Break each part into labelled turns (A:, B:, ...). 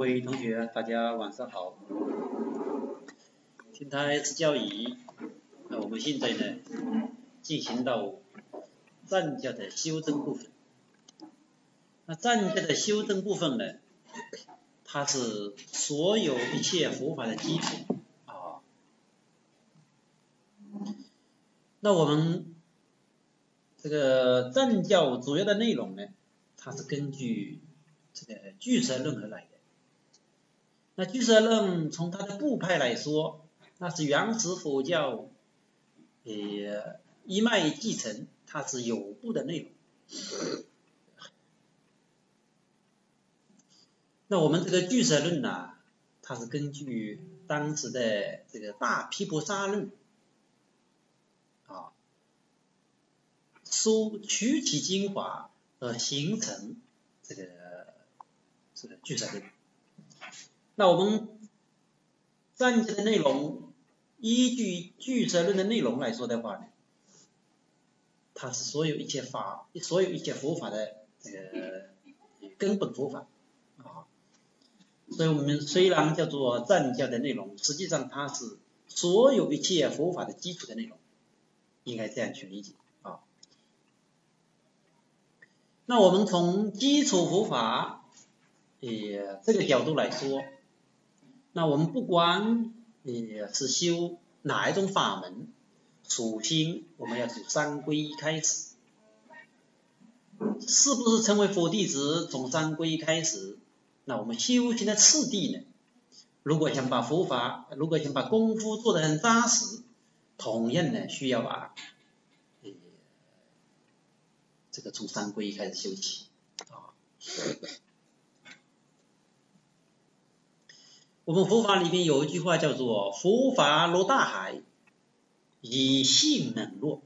A: 位同学，大家晚上好。天台是教仪，我们现在呢进行到赞教的修正部分。那赞教的修正部分呢，它是所有一切佛法的基础啊。那我们这个赞教主要的内容呢，它是根据这个俱舍论而来的。那俱舍论从它的部派来说，那是原始佛教一脉继承，它是有部的内容。那我们这个俱舍论呢，它是根据当时的这个大毗婆沙论啊，取其精华而形成这个俱舍论。那我们赞教的内容，依据俱舍论的内容来说的话呢，它是所有一切佛法的这个根本佛法啊。所以我们虽然叫做赞教的内容，实际上它是所有一切佛法的基础的内容，应该这样去理解啊。那我们从基础佛法这个角度来说，那我们不管是修哪一种法门，首先我们要从三皈依开始，是不是成为佛弟子从三皈依开始？那我们修行的次第呢？如果想把功夫做得很扎实，同样呢需要这个从三皈依开始修起啊。我们佛法里面有一句话叫做佛法如大海，以性冷落。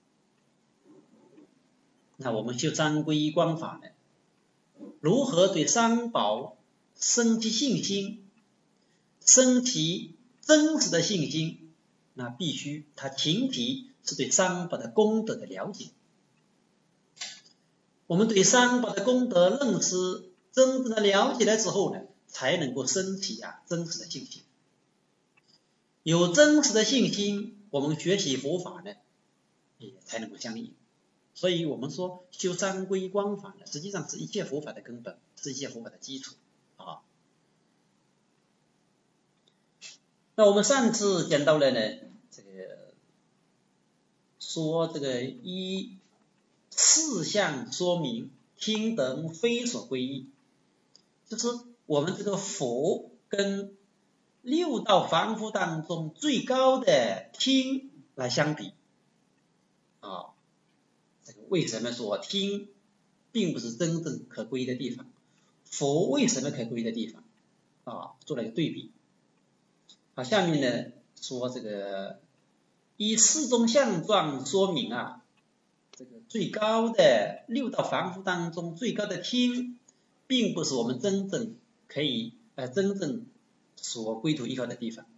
A: 那我们修三皈依观法呢，如何对三宝生起信心，生起真实的信心？那必须它前提是对三宝的功德的了解。我们对三宝的功德认识真正的了解了之后呢，才能够升起真实的信心。有真实的信心，我们学习佛法呢也才能够相应。所以我们说修三皈依观法呢，实际上是一切佛法的根本，是一切佛法的基础啊。那我们上次讲到了呢，这个说这个依四项说明听等非所归依，就是我们这个佛跟六道凡夫当中最高的听来相比啊。这个为什么说听并不是真正可归的地方？佛为什么可归的地方啊？做了一个对比。好，下面呢说这个依四种相状说明这个最高的六道凡夫当中最高的听，并不是我们真正可以真正所归途依靠的地方。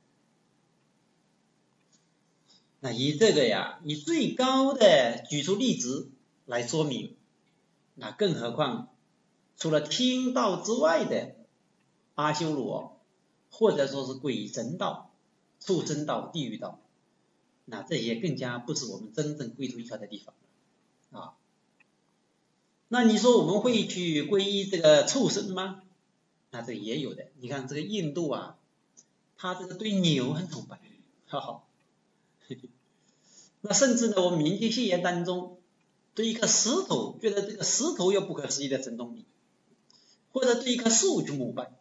A: 那以这个以最高的举出例子来说明，那更何况除了听道之外的阿修罗，或者说是鬼神道、畜生道、地狱道，那这些更加不是我们真正归途依靠的地方啊。那你说我们会去皈依这个畜生吗？那这也有的。你看这个印度他这个对牛很崇拜，那甚至呢，我们民间信仰当中，对一颗石头觉得这个石头有不可思议的神通力，或者对一棵树去膜拜，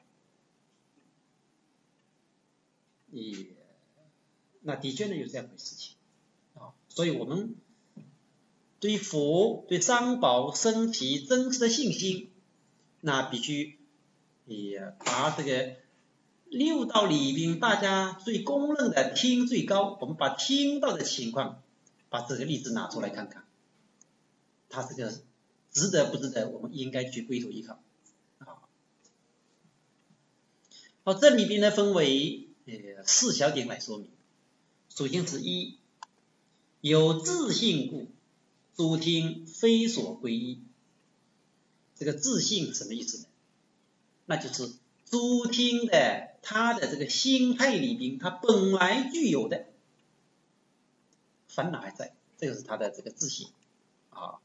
A: 那的确呢有这样的事情啊。所以我们对佛、对三宝升起真实的信心，那必须把这个六道里边大家最公认的听最高，我们把听到的情况，把这个例子拿出来看看，它这个值得不值得我们应该去归途依靠啊。好，这里边呢分为4小点来说明。首先是一，有自信故，诸听非所归依。这个自信什么意思呢？那就是诸听的他的这个心态里边，他本来具有的烦恼还在，这个是他的这个自信啊。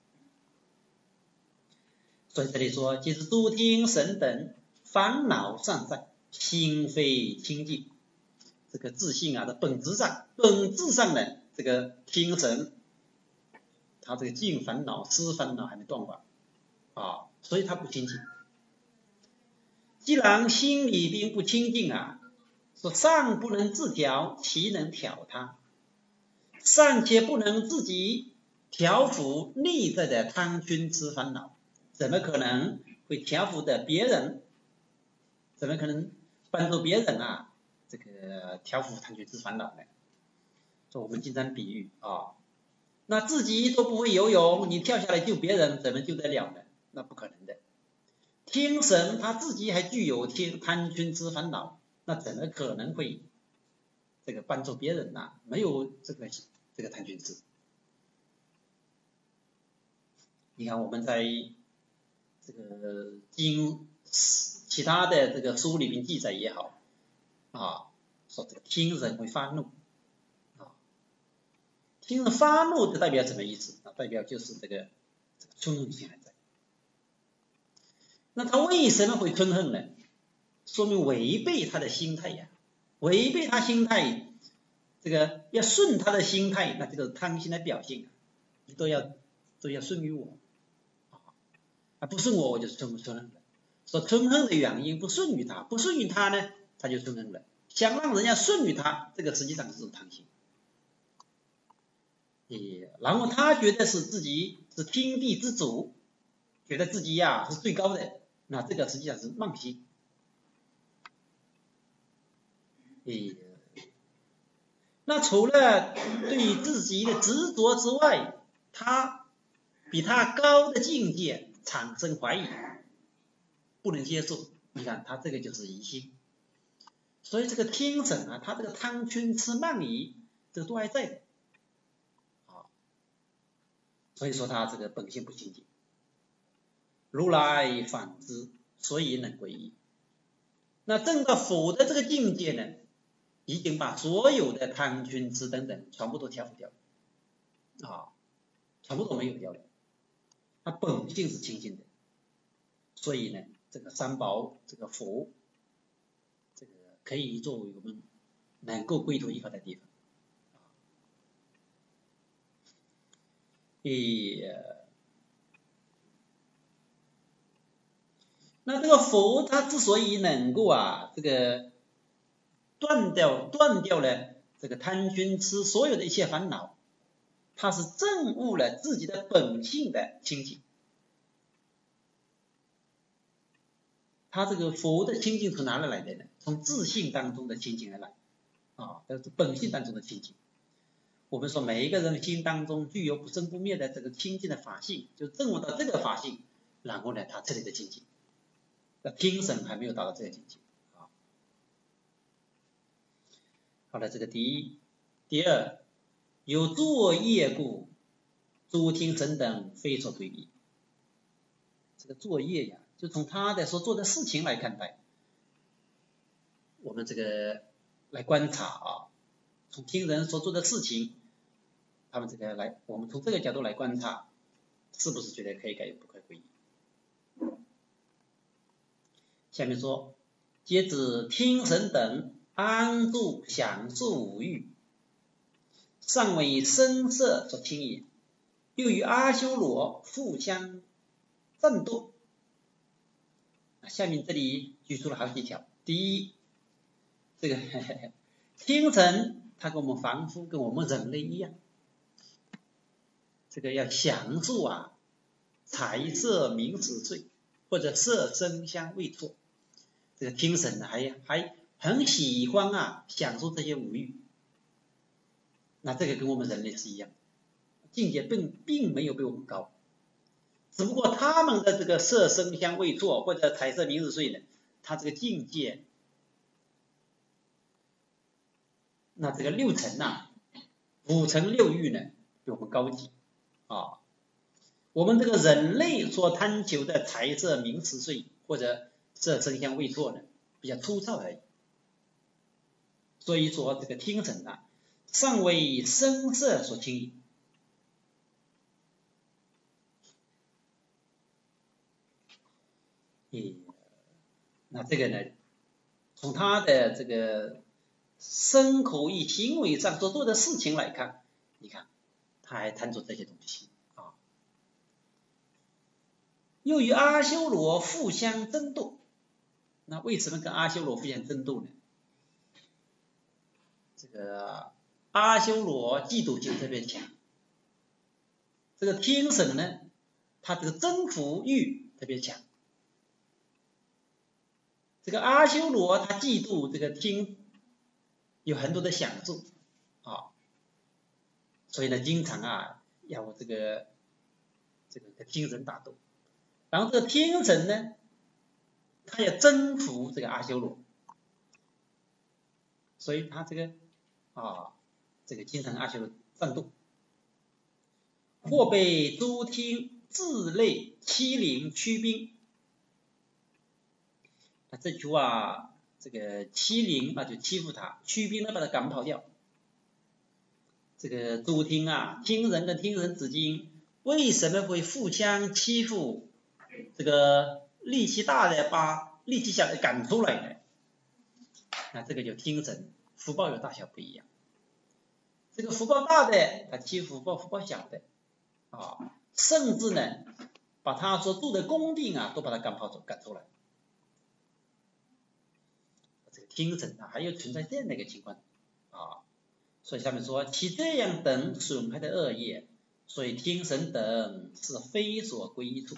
A: 所以这里说，即是诸听神等烦恼尚在，心非清净。这个自信啊的本质上呢，这个听神，他这个净烦恼、思烦恼还没断完啊，所以他不清净。既然心里边不清净啊，说尚不能自调，岂能调他？尚且不能自己调伏内在的贪嗔痴烦恼，怎么可能会调伏的别人？怎么可能帮助别人啊？这个调伏贪嗔痴烦恼呢？说我们经常比喻啊，那自己都不会游泳，你跳下来救别人，怎么救得了呢？那不可能的。听神他自己还具有贪嗔痴烦恼，那怎么可能会这个帮助别人呢？没有这个贪嗔痴。你看我们在这个其他的这个书里面记载也好啊，说这个听人会发怒啊，听人发怒就代表什么意思？代表就是这个嗔恨心还在。那他为什么会嗔恨呢？说明违背他的心态呀，违背他心态，这个要顺他的心态，那就是贪心的表现，你都要顺于我，不顺我就是嗔恨了。说嗔恨的原因不顺于他，不顺于他呢，他就嗔恨了。想让人家顺于他，这个实际上是贪心。然后他觉得是自己是天地之主，觉得自己呀是最高的，那这个实际上是慢心。那除了对自己的执着之外，他比他高的境界产生怀疑，不能接受。你看他这个就是疑心。所以这个天神啊，他这个贪嗔痴慢疑，这个都还在的啊。所以说他这个本性不清净。如来反之，所以能归依。那证到佛的这个境界呢，已经把所有的贪嗔痴等等全部都调伏掉了啊，全部都没有掉了。他本性是清净的，所以呢，这个三宝这个佛，这个可以作为我们能够归途依靠的地方。那这个佛他之所以能够这个断掉了这个贪嗔痴所有的一切烦恼，他是证悟了自己的本性的清净。他这个佛的清净从哪里来的呢？从自性当中的清净而来啊，这是本性当中的清净。我们说每一个人心当中具有不生不灭的这个清净的法性，就证悟到这个法性，然后呢他彻底的清净。那天神还没有达到这个境界啊。好了，这个第一。第二，有作业故，诸听神等非所归依。这个作业呀，就从他的所做的事情来看待，我们这个来观察啊，从听人所做的事情，他们这个来，我们从这个角度来观察，是不是觉得可以改不可以归依？下面说，皆指听神等安住享受五欲，尚为声色所听也，又与阿修罗互相战斗。下面这里举出了好几条。第一，这个听神他跟我们凡夫跟我们人类一样，这个要享受财色名食睡，或者色声香味触。这个听神还很喜欢享受这些五欲。那这个跟我们人类是一样，境界并没有比我们高，只不过他们的这个色声香味触或者财色名食睡呢，他这个境界，那这个六层五层六欲呢比我们高级啊。我们这个人类所贪求的财色名食睡或者色声香味触呢， 比较粗糙而已。所以说这个听神啊，尚为声色所轻盈。那这个呢，从他的这个身口意行为上所做的事情来看，你看他还谈出这些东西啊。又与阿修罗互相争斗，那为什么跟阿修罗互相争斗呢？这个阿修罗嫉妒心特别强，这个天神呢，他这个征服欲特别强。这个阿修罗他嫉妒这个天有很多的享受啊，所以呢，经常啊要这个跟天神打斗。然后这个天神呢，他要征服这个阿修罗，所以他这个经常阿修罗战斗。或被诸天自类欺凌驱兵。那这句话，这个欺凌就欺负他，驱兵呢把他赶跑掉。这个诸天啊，天人跟天人之间为什么会互相欺负？这个力气大的把力气小的赶出来呢？那这个就天神福报有大小不一样。这个福报大的他欺负福报小的甚至呢把他所住的宫殿都把他赶出来。这个天神还有存在这样的一个情况所以下面说其这样等损害的恶业，所以天神等是非所归依处。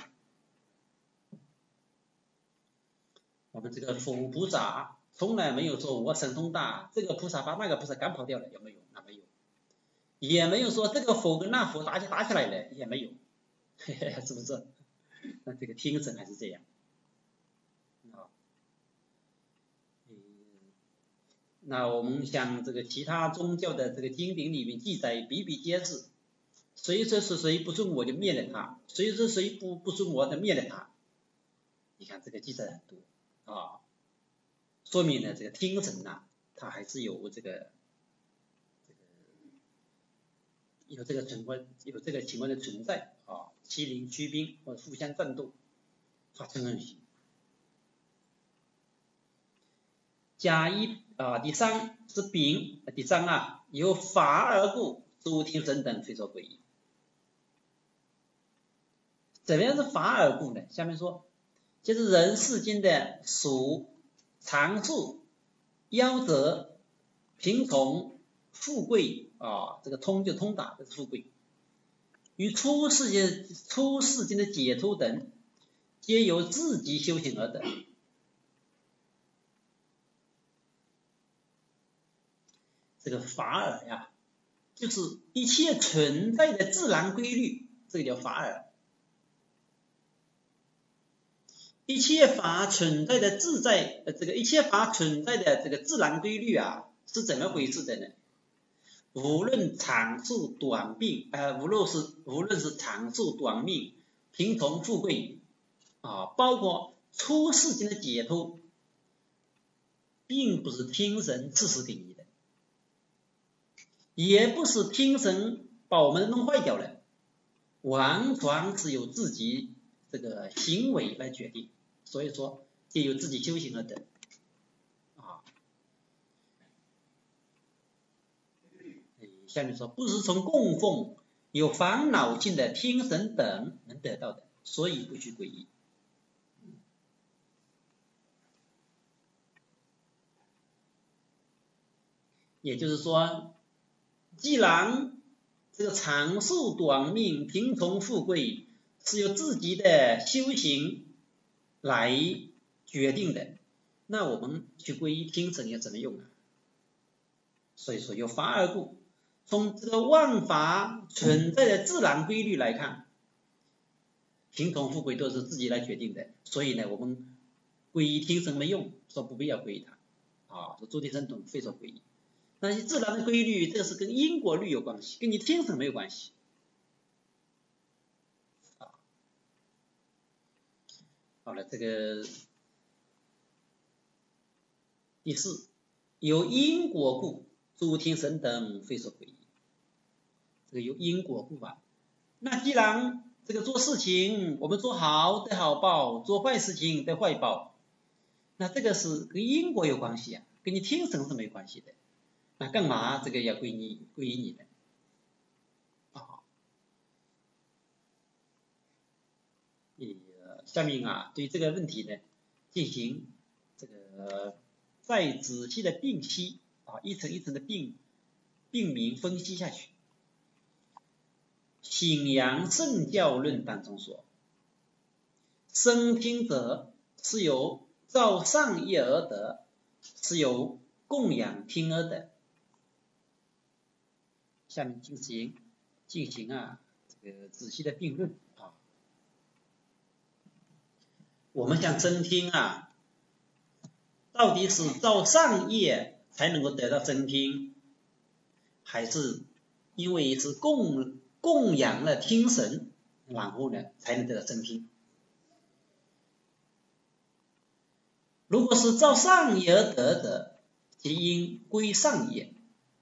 A: 我们这个佛菩萨从来没有说我神通大，这个菩萨把那个菩萨赶跑掉了，有没有？那没有。也没有说这个佛跟那佛打起来了，也没有，是不是？那这个天神还是这样那我们像这个其他宗教的这个经典里面记载比比皆是，谁说是谁不尊我就灭了他，谁说谁不尊我就灭了他。你看这个记载很多说明呢这个天神他还是有这个情况的存在欺凌驱兵或者互相战斗发生恶行。甲一第三是丙，第三由法而故，诸天神等非所归依。怎么样是法而故呢？下面说，就是人世间的属、长寿、夭折、贫穷、富贵这个通就通达，这是富贵。与出世间的解脱等，皆由自己修行而得。这个法尔就是一切存在的自然规律，这个叫法尔。一切法存在的一切法存在的这个自然规律是怎么回事的呢？无论长寿短病无论是长寿短命、贫穷富贵包括出世间的解脱，并不是天神自私给你的，也不是天神把我们弄坏掉了，完全是由自己这个行为来决定。所以说皆由自己修行而得下面说不是从供奉有烦恼性的天神等能得到的，所以不去皈依。也就是说，既然这个长寿短命、贫穷富贵是由自己的修行来决定的，那我们去皈依天神有什么用所以说有法而故，从这个万法存在的自然规律来看，贫穷富贵都是自己来决定的，所以呢我们皈依天神没用，说不必要皈依他说诸天神等非所皈依。那些自然的规律，这个是跟因果律有关系，跟你天神没有关系好了，这个第四，有因果故，诸听神等非所归依。这个有因果故啊。那既然这个做事情，我们做好得好报，做坏事情得坏报，那这个是跟因果有关系啊，跟你听神是没关系的。那干嘛这个要归依你呢？下面啊，对这个问题呢，进行这个再仔细的辨析啊，一层一层的辨明分析下去。信阳圣教论当中说，生听者是由造善业而得，是由供养听而得。下面进行这个仔细的辩论啊。我们讲真听啊，到底是造善业才能够得到真听，还是因为是供养了听神，然后呢才能得到真听？如果是造善业而得的，即应归善业。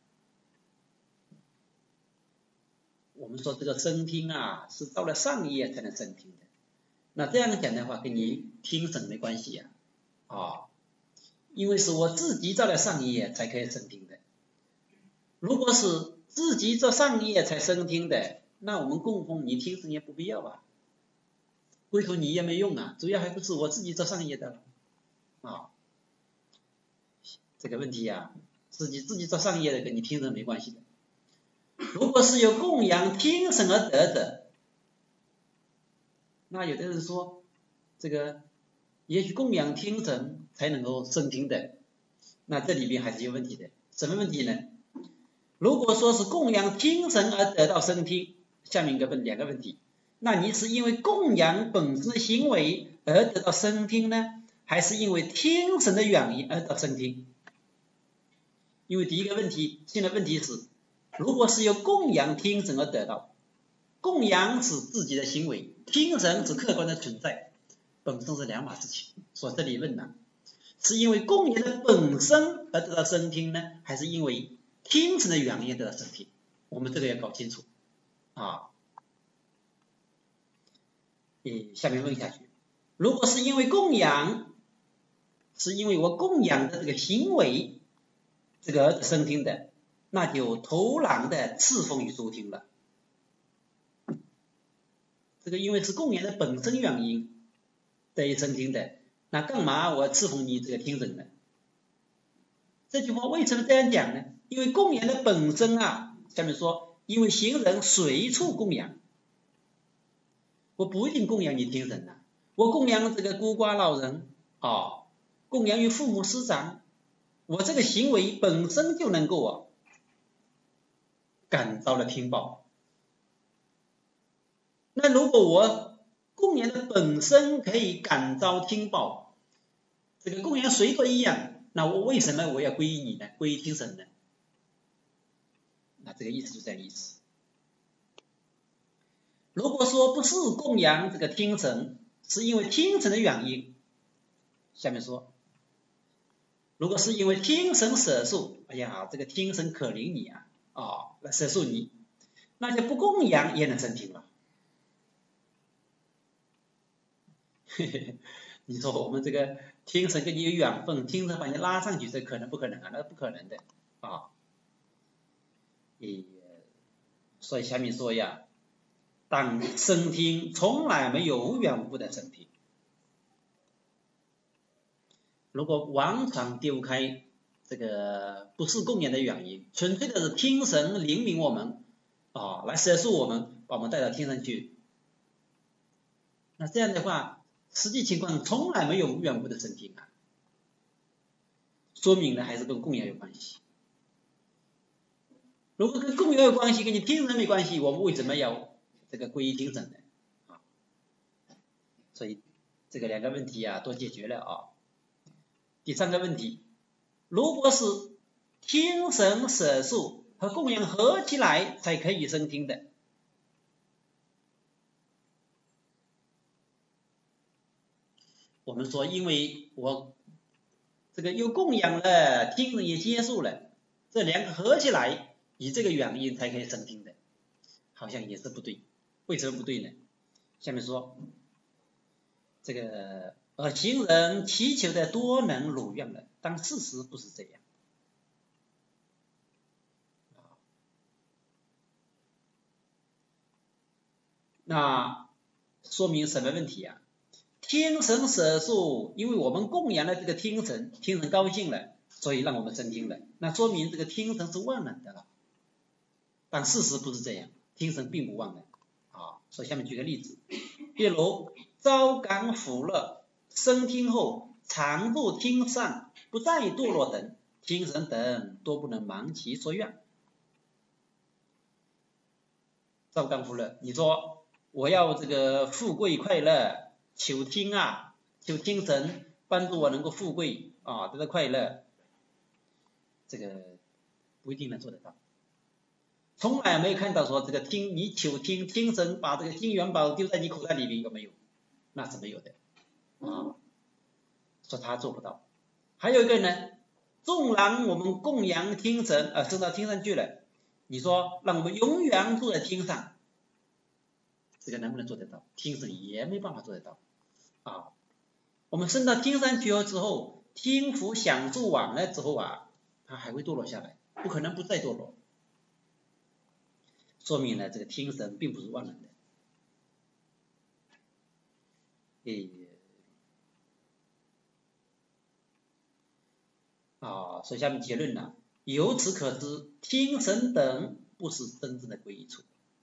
A: 我们说这个真听啊，是造了善业才能真听的。那这样讲的话，跟你听神没关系呀，因为是我自己造了善业才可以真听的。如果是自己造善业才生听的，那我们供奉你听神也不必要啊，归头你也没用啊，主要还不是我自己造善业的啊。这个问题啊，自己造善业的跟你听神没关系的。如果是有供养听神而得的，那有的人说这个也许供养听神才能够生听的，那这里边还是有问题的。什么问题呢？如果说是供养听神而得到生听，下面两个问题，那你是因为供养本身的行为而得到生听呢，还是因为听神的原因而得到生听？因为第一个问题，现在问题是，如果是由供养听神而得到，供养是自己的行为，听神是客观的存在，本身是两码事情。所以这里问呢，是因为供养的本身而得到生听呢，还是因为听神的原因得到生听？我们这个要搞清楚啊。下面问下去，如果是因为供养，是因为我供养的这个行为这个而生听的，那就投然的侍奉与收听了。这个因为是供养的本身原因得以生听的，那干嘛我侍奉你这个听神呢？这句话为什么这样讲呢？因为供养的本身啊，下面说，因为行人随处供养，我不一定供养你听神啊，我供养这个孤寡老人供养于父母师长，我这个行为本身就能够感召了听报。那如果我供养的本身可以感召听报，这个供养谁都一样，那我为什么我要皈依你呢？皈依听神呢？那这个意思就这样意思。如果说不是供养这个听神，是因为听神的原因，下面说，如果是因为听神舍受，哎呀，这个听神可怜你来舍受你，那就不供养也能生听了。你说我们这个听神跟你有缘分，听神把你拉上去，这可能不可能啊？那不可能的所以下面说呀，但生听从来没有无缘无故的生听。如果完全丢开这个不是供养的原因，纯粹的是听神怜悯我们来摄受我们，把我们带到天上去，那这样的话，实际情况从来没有无缘无故的生听啊，说明呢还是跟供养有关系。如果跟供养有关系，跟你听神没关系，我们为什么要这个皈依听神呢？所以这个两个问题都解决了第三个问题，如果是听神舍受和供养合起来才可以生听的，我们说因为我这个又供养了，听人也接受了，这两个合起来，以这个原因才可以升听的，好像也是不对。为什么不对呢？下面说，这个行人祈求的多能如愿了，但事实不是这样。那说明什么问题啊？听神舍受，因为我们供养了这个听神，听神高兴了，所以让我们升听了，那说明这个听神是万能的了。但事实不是这样，听神并不万能啊。所以下面举个例子，比如朝感福乐，升听后常住听善，不再堕落等，听神等都不能盲其所愿。朝感福乐，你说我要这个富贵快乐，求听啊，求听神帮助我能够富贵啊，得到快乐，这个不一定能做得到。从来没有看到说这个你求听神把这个金元宝丢在你口袋里面，有没有？那是没有的啊，说他做不到。还有一个呢，纵然我们供养听神升到天上去了，你说让我们永远住在天上，这个能不能做得到？听神也没办法做得到啊。我们升到天上去了之后，听福享受完了之后啊，它还会堕落下来，不可能不再堕落。说明呢，这个听神并不是万能的。所以下面结论呢，由此可知，听神等不是真正的皈依处。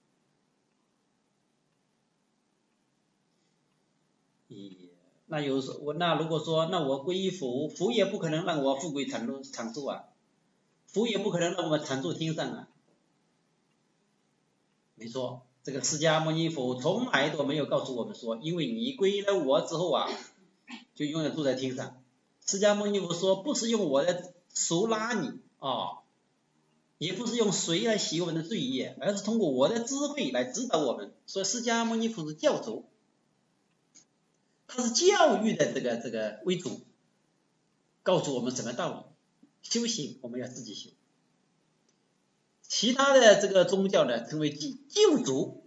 A: 那如果说那我皈依佛，佛也不可能让我富贵长寿啊，佛也不可能让我们常住天上啊。没错，这个释迦牟尼佛从来都没有告诉我们说，因为你皈依了我之后啊，就永远住在天上。释迦牟尼佛说，不是用我的手拉你啊，也不是用水来洗我们的罪业，而是通过我的智慧来指导我们。所以释迦牟尼佛是教主，他是教育的这个为主，告诉我们什么道理。修行我们要自己修，其他的这个宗教呢称为救主，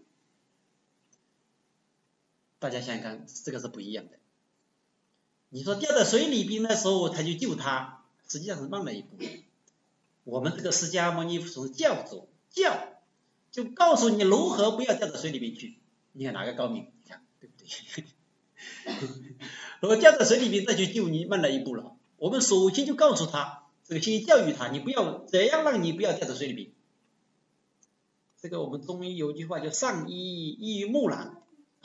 A: 大家想想看，这个是不一样的。你说掉在水里边的时候他就救他，实际上是慢了一步。我们这个释迦牟尼佛是教主，就告诉你如何不要掉到水里面去。你看哪个高明？你看对不对？如果掉在水里面再去救你，慢了一步了。我们首先就告诉他，这个先教育他，你不要怎样让你不要掉在水里面。这个我们中医有句话叫上医木兰，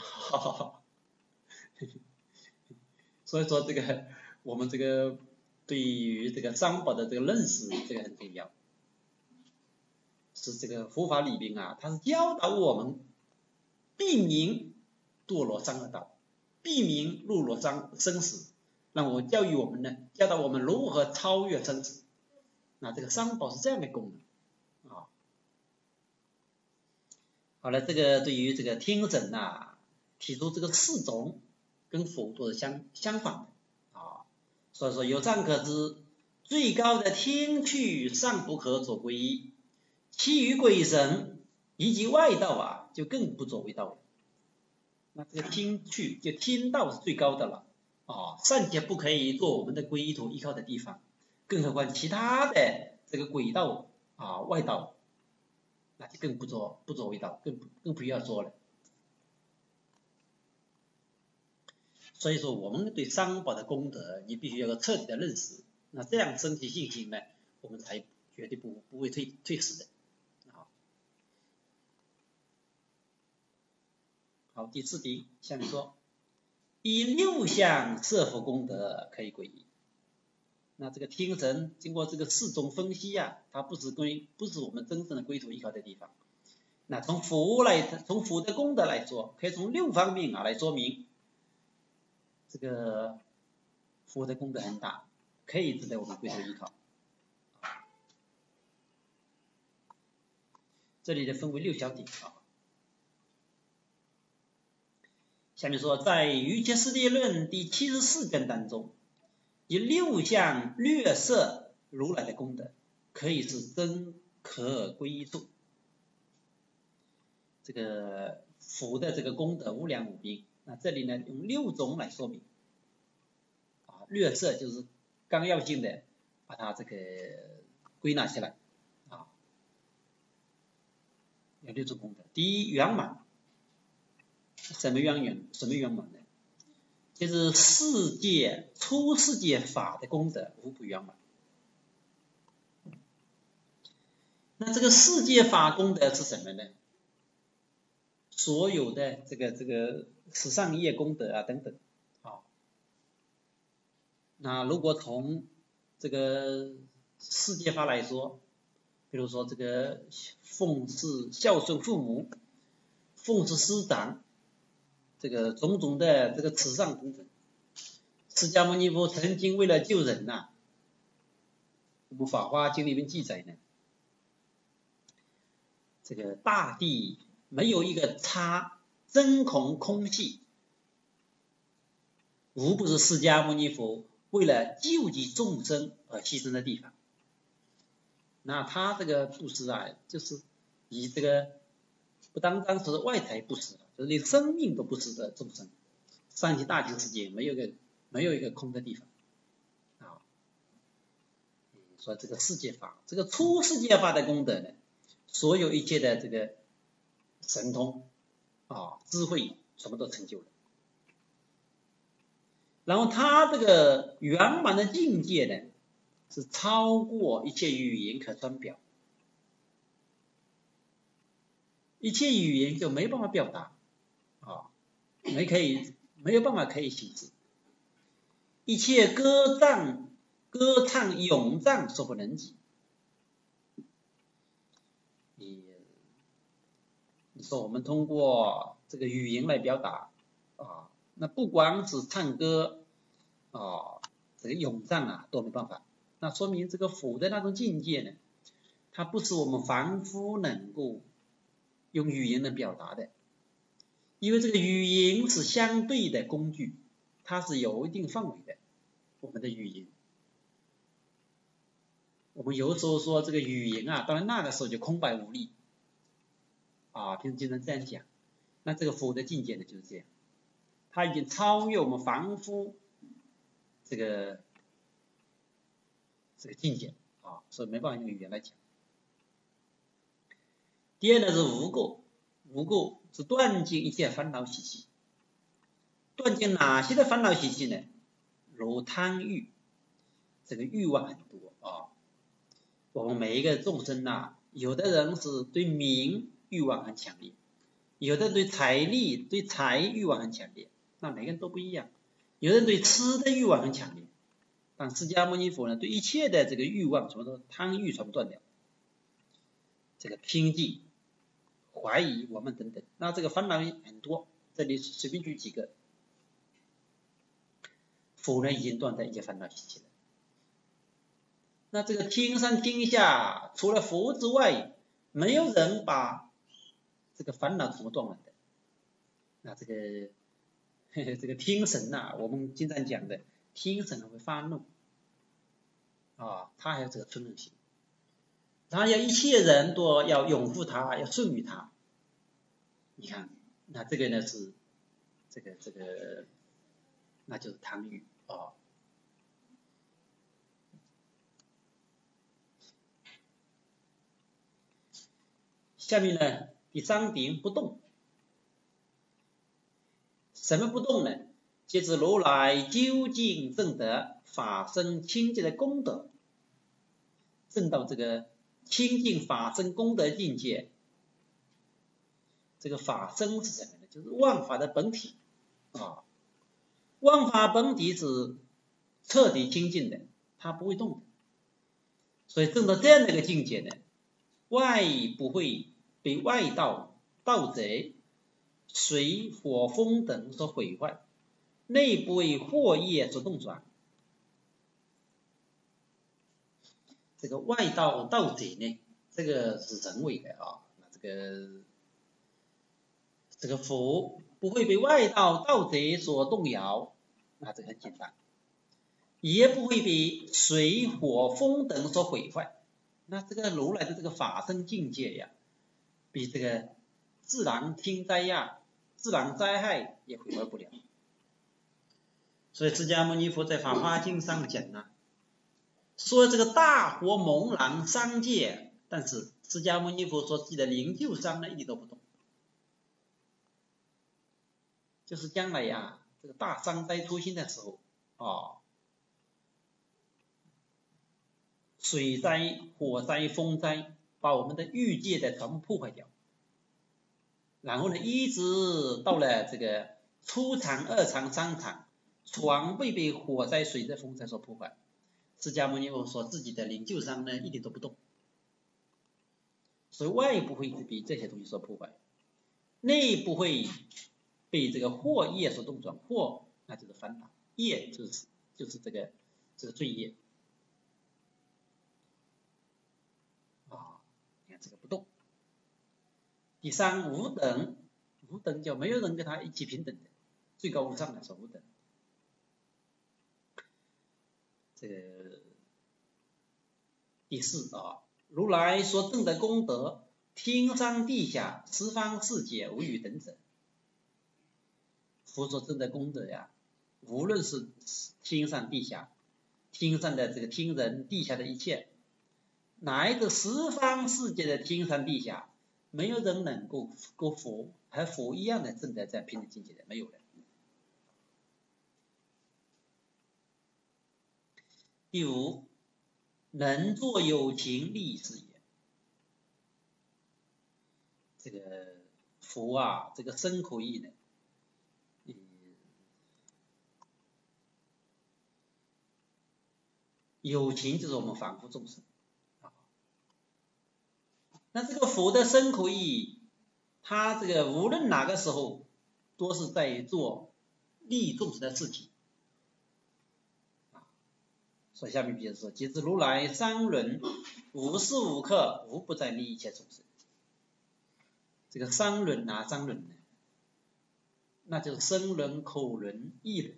A: 所以说这个我们这个对于这个三宝的这个认识，这个很重要。是这个佛法里边啊，它是教导我们避免堕落三恶道，避免入落生死，让我教育我们呢，教导我们如何超越生死。那这个三宝是这样的功能啊。好了，这个对于这个听神啊，提出这个四种跟佛陀是相反的啊。所以说由上可知，最高的天趣尚不可做皈依，其余鬼神以及外道啊，就更不作为道了。那这个听趣就听道是最高的了啊，尚且不可以做我们的皈依途依靠的地方，更何况其他的这个鬼道啊、外道，那就更不作为道，更不要说了。所以说，我们对三宝的功德，你必须要有彻底的认识，那这样身体信心呢，我们才绝对不会退失的。好，第四题，下面说，以六项摄佛功德可以皈依。那这个听神经过这个四种分析啊，它不是我们真正的归途依靠的地方。那从佛的功德来说，可以从6方面来说明，这个佛的功德很大，可以值得我们归途依靠。这里的分为6小点啊。下面说，在《瑜伽师地论》第74卷当中， 以六项略摄如来的功德，可以是真可归宿。这个佛的这个功德无量无边，那这里呢用6种来说明。略摄就是纲要性的把它这个归纳起来有6种功德。第一，圆满。什么圆满呢？就是出世界法的功德无不圆满。那这个世界法功德是什么呢？所有的这个十善业功德等等那如果从这个世界法来说，比如说这个奉事孝顺父母，奉事师长，这个种种的这个慈善功德，释迦牟尼佛曾经为了救人我们法华经里面记载呢，这个大地没有一个差，真空空隙，无不是释迦牟尼佛为了救济众生而牺牲的地方。那他这个布施就是以这个不单单是外财布施，就是连生命都布施的众生。三极大千世界没有一个空的地方所以这个世界法，这个出世界法的功德呢，所有一切的这个神通智慧全部都成就了。然后他这个圆满的境界呢，是超过一切语言可传表，一切语言就没办法表达没有办法可以形容，一切歌唱咏赞所不能及。你说我们通过这个语言来表达那不光是唱歌这个咏赞都没办法，那说明这个佛的那种境界呢，它不是我们凡夫能够用语言来表达的。因为这个语言是相对的工具，它是有一定范围的。我们的语言，我们有时候说这个语言当然那个时候就空白无力平时经常这样讲。那这个佛的境界呢就是这样，它已经超越我们凡夫这个境界所以没办法用语言来讲。第二呢是无垢，无垢是断尽一切烦恼习气。断尽哪些的烦恼习气呢？如贪欲，这个欲望很多我们每一个众生有的人是对名欲望很强烈，有的对财力对财欲望很强烈，那每个人都不一样。有的人对吃的欲望很强烈，但释迦牟尼佛呢，对一切的这个欲望全部都贪欲全部断掉，这个偏见、怀疑我们等等，那这个烦恼很多，这里随便举几个。佛呢已经断掉一切烦恼习气了。那这个天上天下除了佛之外，没有人把这个烦恼怎么断完的。那这个天神我们经常讲的天神会发怒他还有这个嗔恨心，他要一切人都要拥护他，要顺于他。你看，那这个呢是这个那就是贪欲下面呢第3点不动。什么不动呢？即指如来究竟证得法身清净的功德，证到这个清净法身功德境界。这个法身是什么呢？就是万法的本体万法本体是彻底清净的，它不会动的。所以证到这样的一个境界呢，外不会被外道贼、水火风等所毁坏，内不为惑业所动转。这个外道贼呢，这个是人为的这个佛不会被外道贼所动摇，那这个很简单。 也不会被水火风等所毁坏。那这个如来的这个法身境界呀，比这个自然天灾呀、自然灾害也毁坏不了。所以释迦牟尼佛在《法华经》上讲呢，说这个大火猛然三界，但是释迦牟尼佛说自己的灵鹫山呢一点都不动，就是将来呀，这个大山灾出现的时候水灾、火灾、风灾，把我们的欲界的全部破坏掉，然后呢，一直到了这个初禅、二禅、三禅，全被火灾、水灾、风灾所破坏。释迦牟尼佛说自己的灵鹫山呢一点都不动，所以外部会被这些东西所破坏，内部会被这个惑业所动转。惑那就是烦恼，业就是这个罪业你看这个不动。第三，无等，无等就没有人跟他一起平等的，最高无上的说无等。这个第四如来所证的功德，天上地下十方世界无与等者。佛所证的功德呀，无论是天上地下，天上的这个天人，地下的一切，哪一个十方世界的天上地下，没有人能够跟佛和佛一样的证得在平等境界的，没有人。第五，能作有情利事也。这个佛啊，这个身口意呢，有情就是我们凡夫众生那这个佛的身口意，他这个无论哪个时候，都是在做利众生的事情所以下面比如说，即知如来三轮，无时无刻无不在利一切众生。这个三轮三轮呢，那就是身轮、口轮、意轮。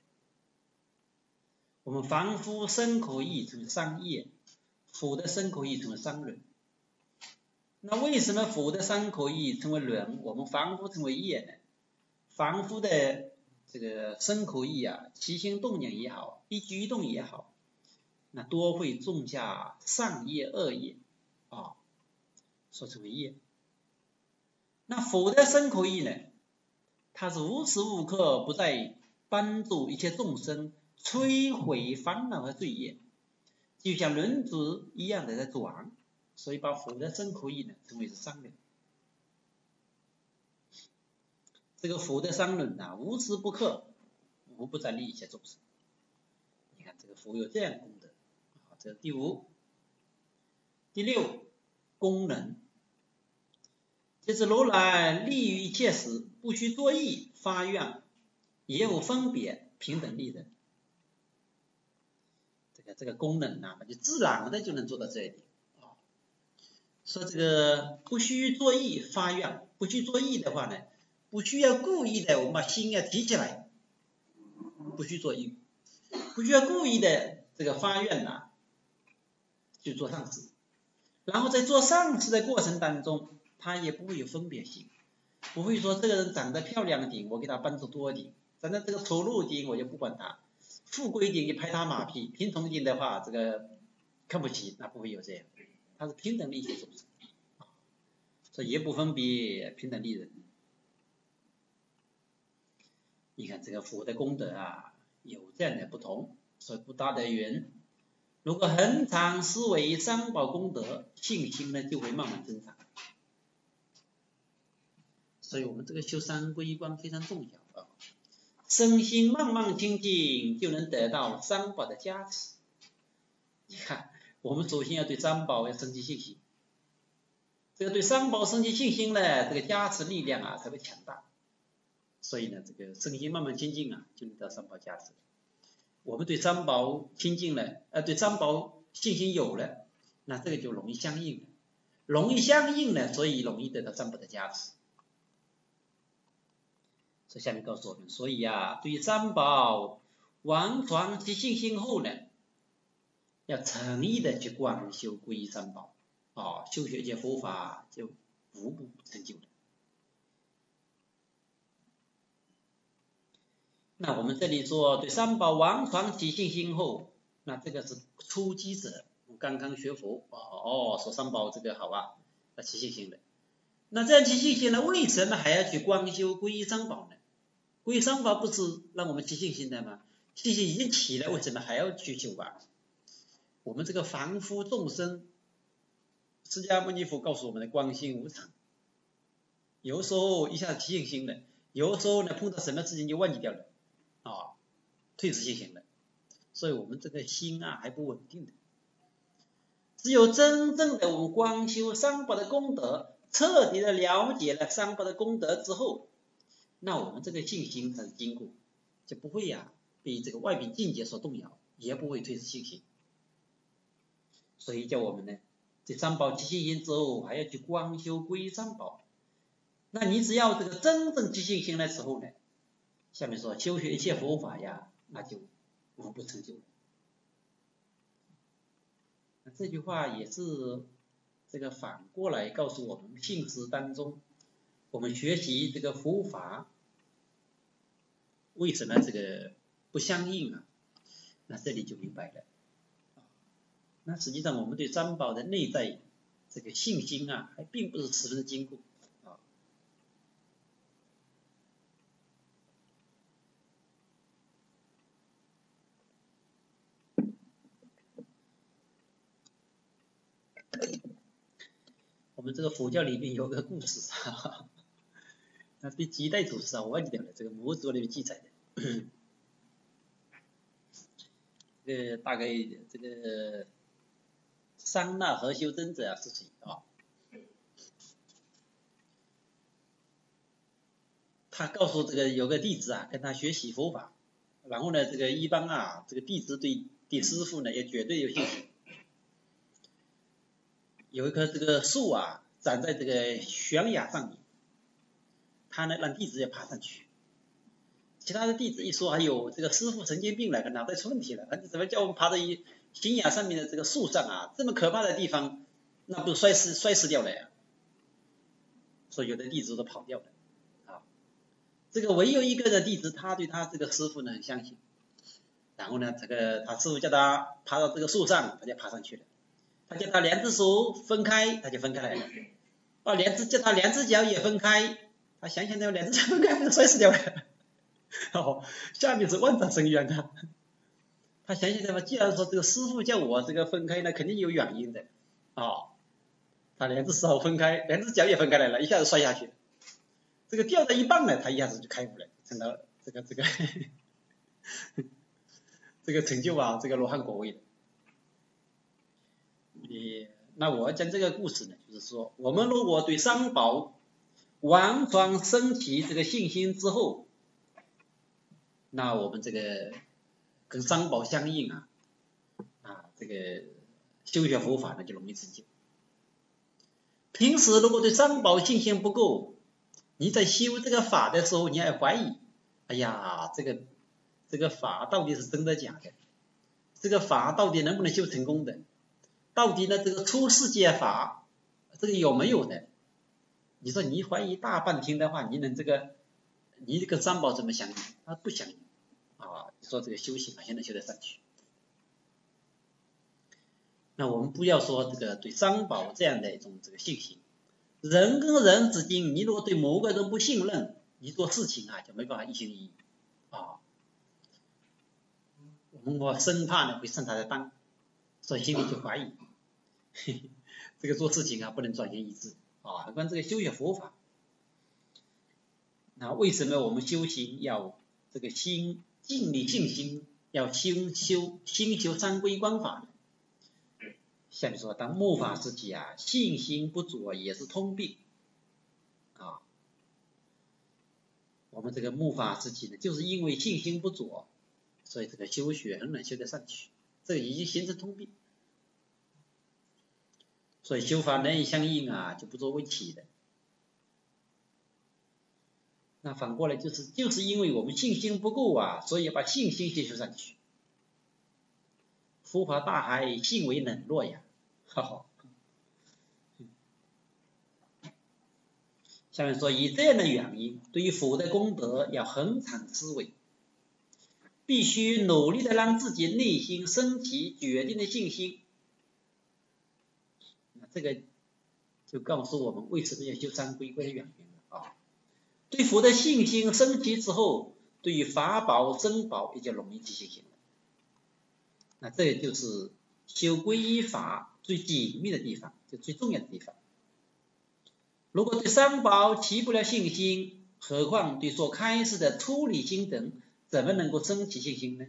A: 我们凡夫身口意成三业，佛的身口意成为三轮。那为什么佛的身口意成为轮，我们凡夫成为业呢？凡夫的这个身口意起心动念也好，一举一动也好，那多会种下善业恶业所成为业。那佛的身口意呢，它是无时无刻不在帮助一切众生摧毁烦恼和罪业，就像轮子一样的在转，所以把佛的身口意呢称为是三轮。这个佛的三轮无时不刻无不在利益一切众生。你看这个佛有这样的功德这是第五。第六，功能，就是如来利于一切时，不须作意发愿，也无分别，平等利人。这个功能就自然的就能做到这一点说这个不须作意发愿，不须作意的话呢，不需要故意的我们把心要提起来，不须作意，不需要故意的这个发愿去做善事，然后在做善事的过程当中，他也不会有分别心，不会说这个人长得漂亮点，我给他帮助多一点，长得这个丑陋点我就不管他，富贵一点就拍他马屁，贫穷一点的话这个看不起，那不会有这样，他是平等利益众生所以也不分别，平等利人。你看这个佛的功德有这样的不同，所以不大的云，如果恒常思维三宝功德，信心呢就会慢慢增长。所以我们这个修三皈依观非常重要身心慢慢清净，就能得到三宝的加持。你看，我们首先要对三宝要升起信心，这个对三宝升起信心呢，这个加持力量才会强大。所以呢，这个身心慢慢清净就能得到三宝加持。我们对三宝清净了，对三宝信心有了，那这个就容易相应了，容易相应了，所以容易得到三宝的加持。所以下面告诉我们，所以对于三宝完全其信心后呢，要诚意的去广修皈依三宝，修学一切佛法就无不成就的。那我们这里说对三宝完全起信心后，那这个是初机者，刚刚学佛说三宝这个好啊，那起信心的。那这样起信心呢，为什么还要去广修皈依三宝呢？皈依三宝不是让我们起信心的吗？信心已经起了，为什么还要去修啊？我们这个凡夫众生，释迦牟尼佛告诉我们的观心无常，有时候一下子起信心了，有时候呢碰到什么事情就忘记掉了，退失信心了，所以我们这个心还不稳定的。只有真正的我们广修三宝的功德，彻底的了解了三宝的功德之后，那我们这个信心才是坚固，就不会被这个外边境界所动摇，也不会退失信心。所以叫我们呢，这三宝起信心之后，还要去广修皈依三宝。那你只要这个真正起信心的时候呢，下面说修学一切佛法那就无不成就了。那这句话也是这个反过来告诉我们，信实当中，我们学习这个佛法，为什么这个不相应啊？那这里就明白了。那实际上我们对三宝的内在这个信心还并不是十分的坚固。我们这个佛教里面有个故事那第几代祖师我忘记掉了，这个佛祖里面记载的。这个大概这个桑那和修真者是谁他告诉这个有个弟子跟他学习佛法，然后呢这个一般这个弟子对师父呢也绝对有信心。有一棵这个树长在这个悬崖上面，他呢让弟子也爬上去。其他的弟子一说，这个师父神经病了，脑袋出问题了，怎么叫我们爬到悬崖上面的这个树上这么可怕的地方，那不是摔死掉了呀？所以有的弟子都跑掉了这个唯有一个的弟子，他对他这个师父呢很相信，然后呢这个他师父叫他爬到这个树上，他就爬上去了。他叫他两只手分开，他就分开来了。叫他两只脚也分开，他想想两只脚分开不是摔死掉了下面是万丈深渊他想想既然说这个师父叫我这个分开，那肯定有原因的他两只手分开，两只脚也分开来了，一下子摔下去，这个掉到一半呢，他一下子就开悟了，成了这个这个成就这个罗汉果位的。那我讲这个故事呢，就是说我们如果对三宝完全升起这个信心之后，那我们这个跟三宝相应这个修学佛法呢就容易成就。平时如果对三宝信心不够，你在修这个法的时候，你还怀疑，哎呀，这个法到底是真的假的？这个法到底能不能修成功的？到底呢这个出世界法这个有没有的？你说你怀疑大半天的话，你这个三宝怎么相应？他不相应你说这个修行现在修得上去。那我们不要说这个对三宝这样的一种这个信心，人跟人之间，你如果对某个人不信任，你做事情就没办法一心一意我生怕呢会上他的当，所以心里就怀疑这个做事情不能专心一致何况这个修学佛法，那为什么我们修行要这个尽力信心，要心修三归观法呢？下面说，当末法时期信心不足也是通病我们这个末法时期呢，就是因为信心不足，所以这个修学很难修得上去，这个已经形成通病。所以修法难以相应就不足为奇的。 那反过来就是因为我们信心不够啊，所以把信心先修上去。夫法大海，信为冷落呀，哈哈。下面说，以这样的原因，对于佛的功德要恒常思维，必须努力的让自己内心升起决定的信心。那这个就告诉我们为什么要修三皈依的原因了啊。对佛的信心升起之后，对于法宝僧宝也就容易起信心了。那这就是修皈依法最紧密的地方，就最重要的地方。如果对三宝起不了信心，何况对所开示的出离心等，怎么能够升起信心呢？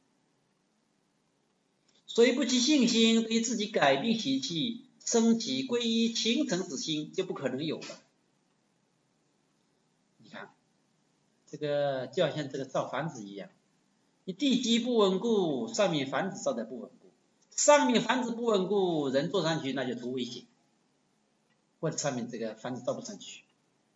A: 所以不起信心，对自己改变习气，升起皈依虔诚之心就不可能有了。你看，这个就好像这个造房子一样，你地基不稳固，上面房子造的不稳固，上面房子不稳固，人坐上去那就图危险，或者上面这个房子造不上去。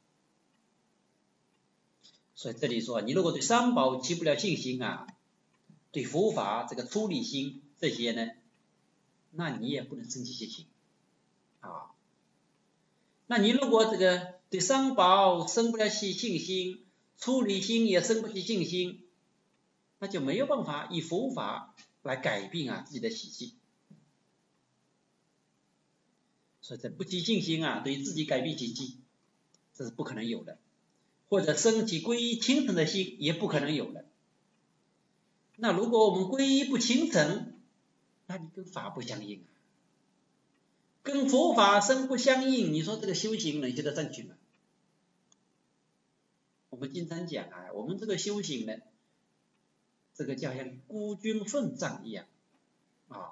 A: 所以这里说，你如果对三宝起不了信心啊，对佛法这个出离心这些呢，那你也不能升起信心啊。那你如果这个对三宝生不了信心，出离心也生不起信心，那就没有办法以佛法来改变啊自己的习气。所以这不起信心啊，对于自己改变习气，这是不可能有的。或者升起皈依虔诚的心也不可能有了。那如果我们皈依不虔诚，那你跟法不相应啊，跟佛法身不相应，你说这个修行能修得上去吗？我们经常讲啊，我们这个修行呢，这个就像孤军奋战一样啊。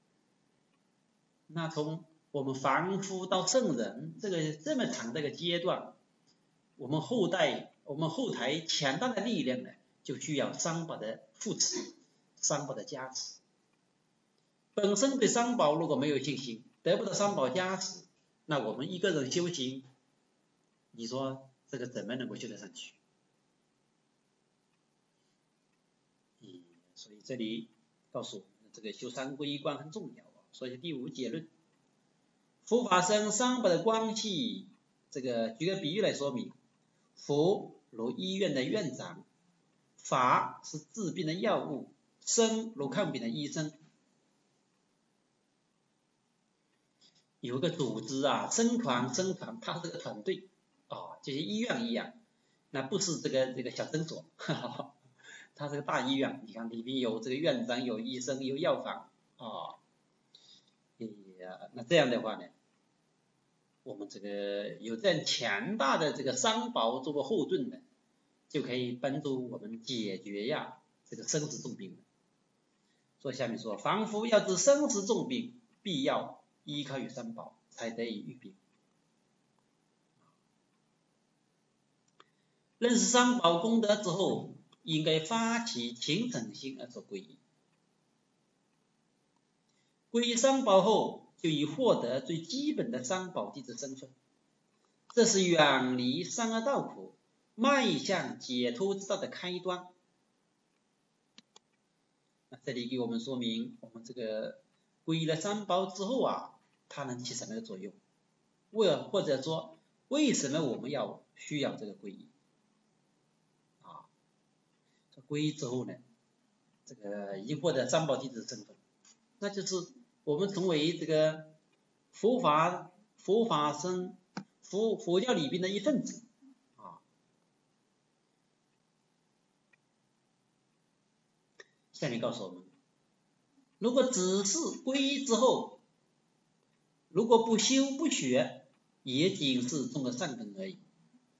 A: 那从我们凡夫到圣人这么长的一个阶段，我们后台强大的力量呢，就需要三宝的扶持，三宝的加持。本身对三宝如果没有信心，得不到三宝加持，那我们一个人修行，你说这个怎么能够修得上去？所以这里告诉我们，这个修三皈依观很重要啊。所以第五结论，佛法僧三宝的关系，这个举个比喻来说明。佛如医院的院长，法是治病的药物，僧如看病的医生。有个组织啊，僧团，它是个团队啊，就像医院一样，那不是这个小诊所，它是个大医院。你看里面有这个院长，有医生，有药房啊。那这样的话呢，我们这个有这样强大的这个三宝作为后盾的，就可以帮助我们解决呀这个生死重病。所以下面说，凡夫要治生死重病，必要依靠于三宝，才得以愈病。认识三宝功德之后，应该发起虔诚心而做皈依。皈依三宝后，就已获得最基本的三宝弟子身份，这是远离三恶道苦，迈向解脱之道的开端。那这里给我们说明，我们这个皈依了三宝之后啊，它能起什么样的作用？或者说，为什么我们需要这个皈依？啊，皈依之后呢，这个已经获得三宝弟子的身份，那就是我们成为这个佛教里边的一份子啊。下面告诉我们，如果只是皈依之后，如果不修不学，也仅是种个善根而已。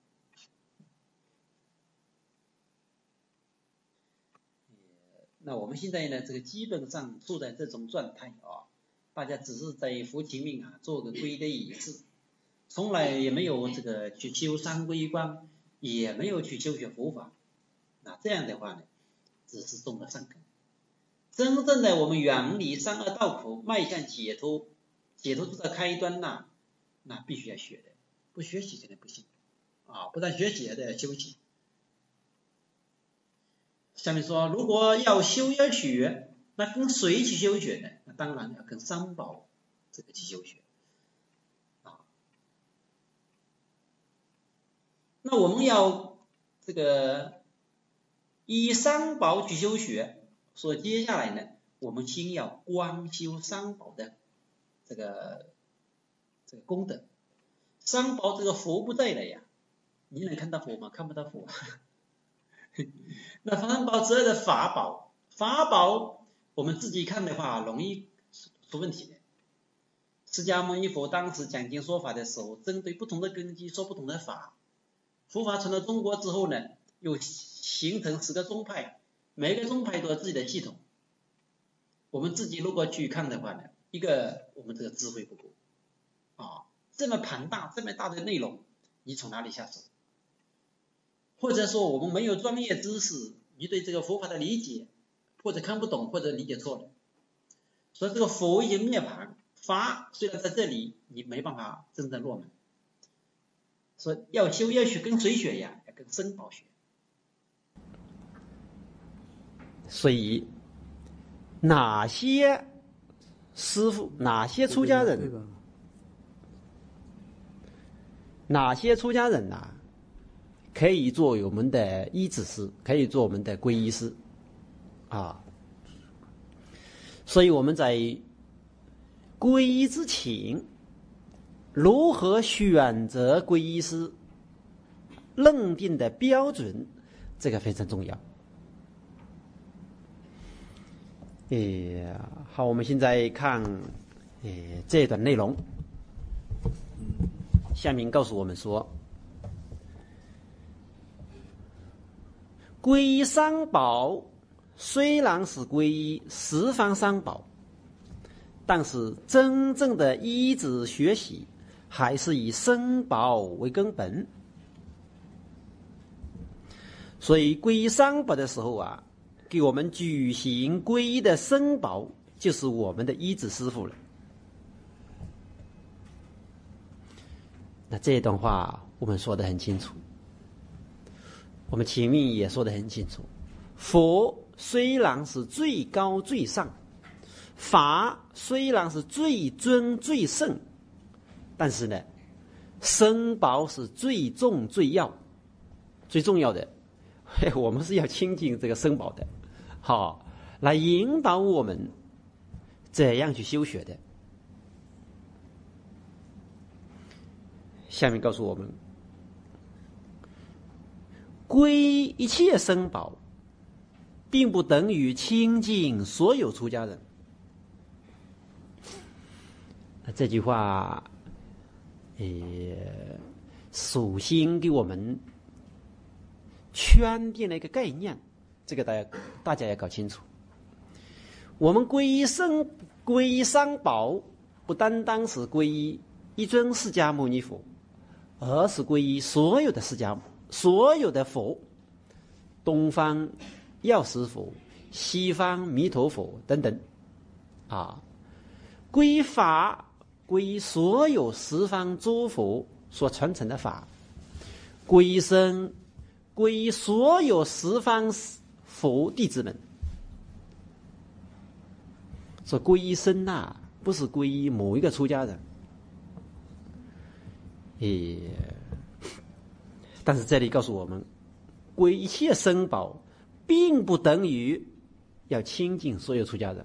A: 那我们现在呢，这个基本上处在这种状态啊，大家只是在佛前面啊做个皈依的仪式，从来也没有这个去修三皈依观，也没有去修学佛法。那这样的话呢，只是种个善根。真正的我们远离三恶道苦，迈向解脱之道开端那必须要学的，不学习肯定不行啊！不但学习，还得要修行下面说，如果要修要学，那跟谁去修学呢？那当然要跟三宝这个去修学啊。那我们要这个依三宝去修学，所以接下来呢，我们先要观修三宝的这个功德。三宝这个佛不在了呀，你能看到佛吗？看不到佛。那三宝之外的法宝，法宝我们自己看的话容易出问题的。释迦牟尼佛当时讲经说法的时候，针对不同的根基说不同的法。佛法传到中国之后呢，又形成10个宗派，每个宗派都有自己的系统。我们自己如果去看的话呢，一个我们这个智慧不够啊，这么庞大这么大的内容，你从哪里下手？或者说我们没有专业知识，你对这个佛法的理解或者看不懂或者理解错了，所以这个佛已经涅槃，法虽然在这里，你没办法真正落门。所以要修要学跟谁学呀？要跟僧宝学。
B: 所以哪些师父、哪些出家人、哪些出家人啊，可以做我们的依止师，可以做我们的皈依师啊。所以我们在皈依之前，如何选择皈依师，认定的标准，这个非常重要。好，我们现在看这一段内容。下面告诉我们说，皈依三宝虽然是皈依十方三宝，但是真正的依止学习还是以僧宝为根本。所以皈依三宝的时候啊，给我们举行皈依的僧宝就是我们的依止师父了。那这段话我们说得很清楚，我们前面也说得很清楚，佛虽然是最高最上，法虽然是最尊最圣，但是呢，僧宝是最重最要的，我们是要亲近这个僧宝的，好，来引导我们怎样去修学的。下面告诉我们，皈依一切僧宝，并不等于亲近所有出家人。这句话，首先给我们圈定了一个概念，这个大家要搞清楚。我们皈依三宝，不单单是皈依一尊释迦牟尼佛，而是皈依所有的佛，东方药师佛、西方弥陀佛等等啊。皈依法，皈依所有十方诸佛所传承的法；皈依僧，皈依所有十方佛弟子们。说皈依僧啊，不是皈依某一个出家人。但是这里告诉我们，皈依一切僧宝，并不等于要亲近所有出家人。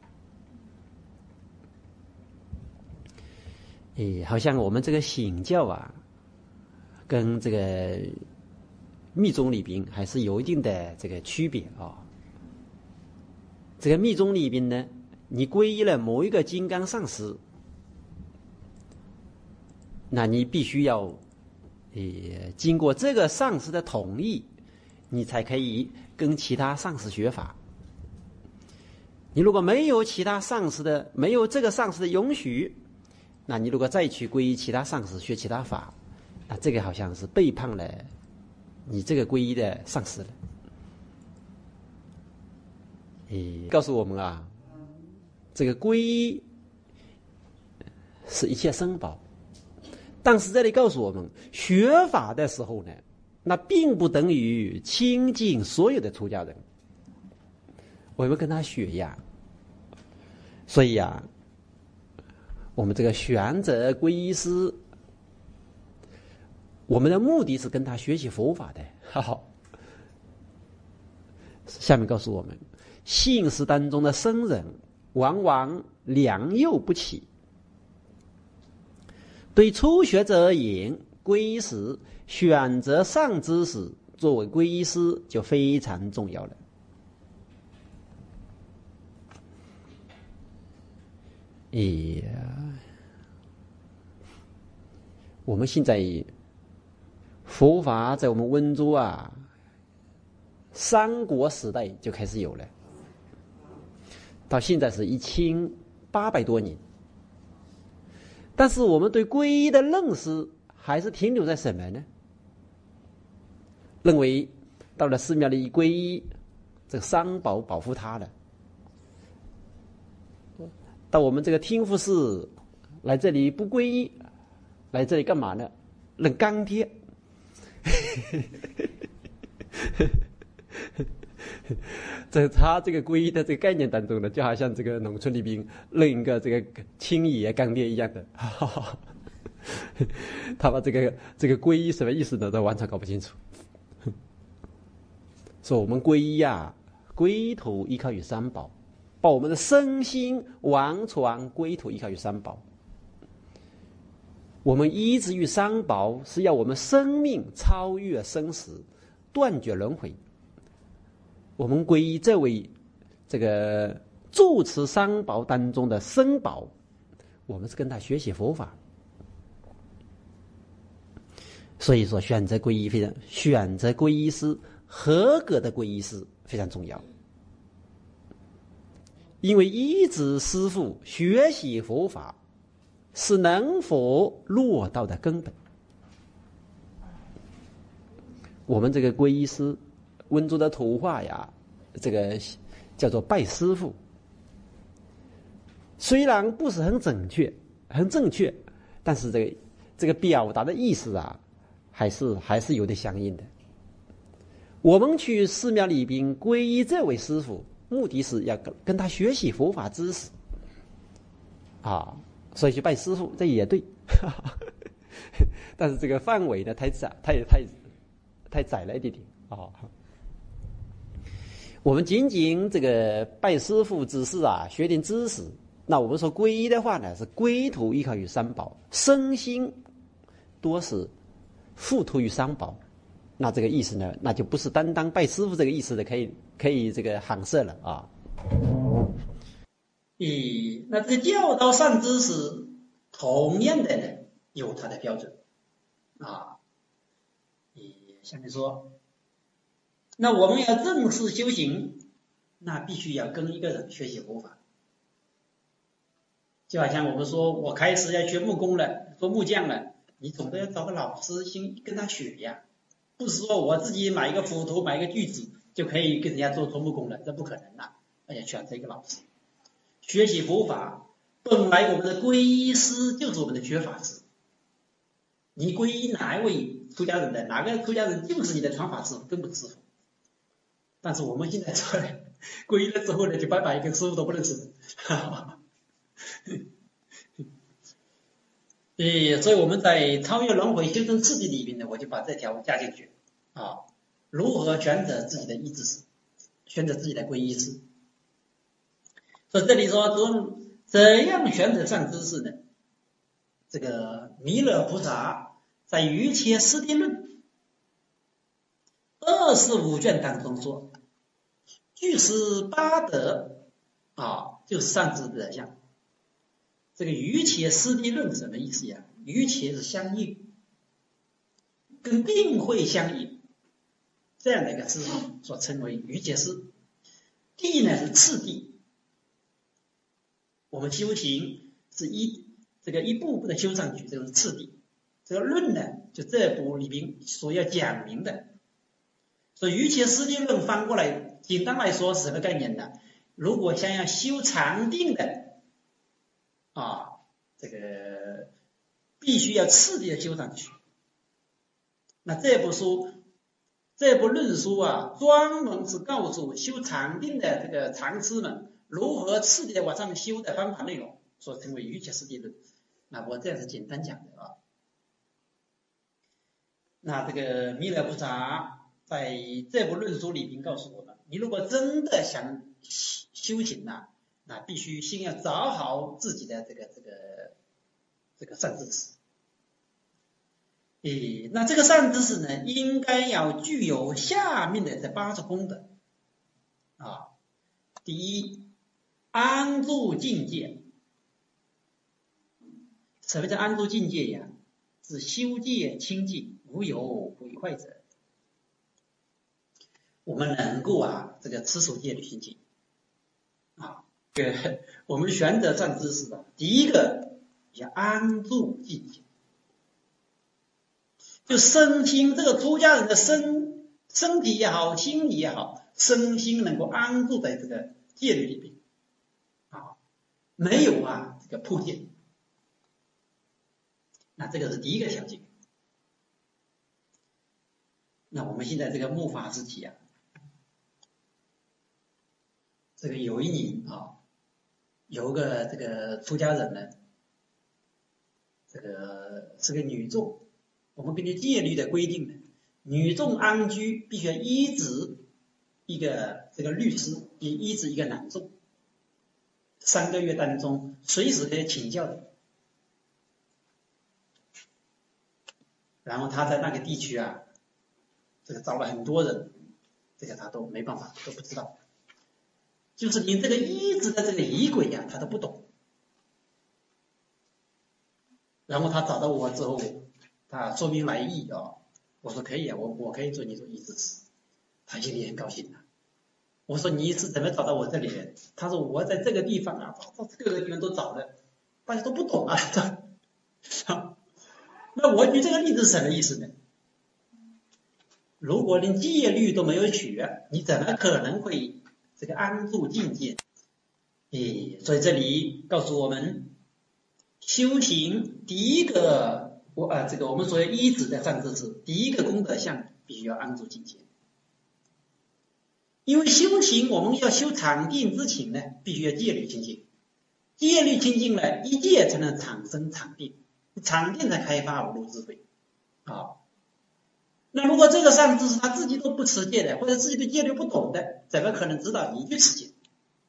B: 好像我们这个显教啊，跟这个密宗里边还是有一定的这个区别啊。这个密宗里边呢，你皈依了某一个金刚上师，那你必须要经过这个上师的同意，你才可以跟其他上师学法。你如果没有这个上师的允许，那你如果再去皈依其他上师学其他法，那这个好像是背叛了你这个皈依的上师了。告诉我们啊，这个皈依是一切僧宝，但是这里告诉我们，学法的时候呢，那并不等于亲近所有的出家人。 我们跟他学呀。所以呀，我们这个选择皈依师，我们的目的是跟他学习佛法的。好，下面告诉我们，现实当中的僧人往往良莠不齐。对初学者而言，皈依时选择上知识作为皈依师就非常重要了。我们现在佛法在我们温州啊，三国时代就开始有了，到现在是1800多年。但是我们对皈依的认识还是停留在什么呢？认为到了寺庙里一皈依，这个三宝保护他了。到我们这个听福寺来这里不皈依，来这里干嘛呢？认钢贴。在他这个皈依的这个概念当中呢，就好像这个农村里边认一个这个青野钢贴一样的。他把这个皈依什么意思呢，都完全搞不清楚。说我们皈依啊，归途依靠于三宝，把我们的身心完全归途依靠于三宝。我们依止于三宝，是要我们生命超越生死，断绝轮回。我们皈依这位这个住持三宝当中的僧宝，我们是跟他学习佛法。所以说选择皈依师，合格的皈依师非常重要。因为依止师父学习佛法是能否落道的根本。我们这个皈依师，温州的土话呀，这个叫做拜师父，虽然不是很正确，但是这个表达的意思啊，还是有点相应的。我们去寺庙里边皈依这位师父，目的是要跟他学习佛法知识啊，所以去拜师父，这也对。但是这个范围呢太窄，太窄了一点点啊。我们仅仅这个拜师父只是啊学点知识，那我们说皈依的话呢，是归途依靠于三宝，身心多是付托于三宝。那这个意思呢，那就不是单单拜师父这个意思的，可以这个搪塞了啊。
A: 那这个教导上知识，同样的呢，有它的标准啊。下面说，那我们要正式修行，那必须要跟一个人学习佛法。就好像我们说，我开始要学木工了，做木匠了，你总得要找个老师先跟他学呀。不是说我自己买一个斧头，买一个锯子就可以跟人家做木工了，这不可能的。而且选择一个老师学习佛法，本来我们的皈依师就是我们的觉法师。你皈依哪一位出家人的，哪个出家人就是你的传法师父，根本师父。但是我们现在做了皈依了之后呢，就拜拜一个师父都不认识。所以我们在超越轮回修正次第里面呢，我就把这条加进去啊。如何选择自己的依止师，选择自己的皈依师。所以这里说怎样选择上知识呢？这个弥勒菩萨在《瑜伽师地论》25卷当中说，具是八德啊，就是上知德相。这个瑜伽师地论什么意思呀？瑜伽是相应，跟定慧相应，这样的一个师父所称为瑜伽师。地呢是次第，我们修行是一步步的修上去，这个是次第。这个论呢，就这部里边所要讲明的。所以瑜伽师地论翻过来，简单来说是什么概念呢？如果想要修禅定的这个必须要次第的修上去。那这部书这部论书啊，专门是告诉修禅定的这个禅师们如何次第的往上面修的方法内容，所称为瑜伽师地论。那我这样是简单讲的啊。那这个弥勒菩萨在这部论书里边告诉我们，你如果真的想修行啊，那必须先要找好自己的这个善知识。那这个善知识呢，应该要具有下面的这8种功德啊。第一，安住境界。什么叫安住境界呀？是修戒清净，无有毁坏者。我们能够这个持守戒律清净啊。我们选择善知识的第一个要安住境界。就身心，这个出家人的身体也好，心理也好，身心能够安住在这个戒律里边啊，没有这个破戒。那这个是第一个条件。那我们现在这个末法时期啊，这个有一年有个这个出家人呢，这个是个女众。我们根据戒律的规定呢，女众安居必须要依止一个这个律师，也依止一个男众，3个月当中随时可以请教的。然后他在那个地区这个找了很多人，这个他都没办法，都不知道，就是连这个依止的这个仪轨他都不懂。然后他找到我之后，他说明来意我说可以我可以做你做依止师。他心里很高兴我说你是怎么找到我这里的？他说我在这个地方各个地方都找了，大家都不懂那我举这个例子是什么意思呢？如果连戒律都没有学，你怎么可能会这个安住境界？所以这里告诉我们，修行第一个这个我们所谓依止的善知识，第一个功德相必须要安住境界。因为修行我们要修禅定之前呢，必须要戒律清净，戒律清净了，一戒才能产生禅定，禅定才开发无漏智慧那如果这个善知识他自己都不持戒的，或者自己对戒律不懂的，怎么可能知道你去持戒？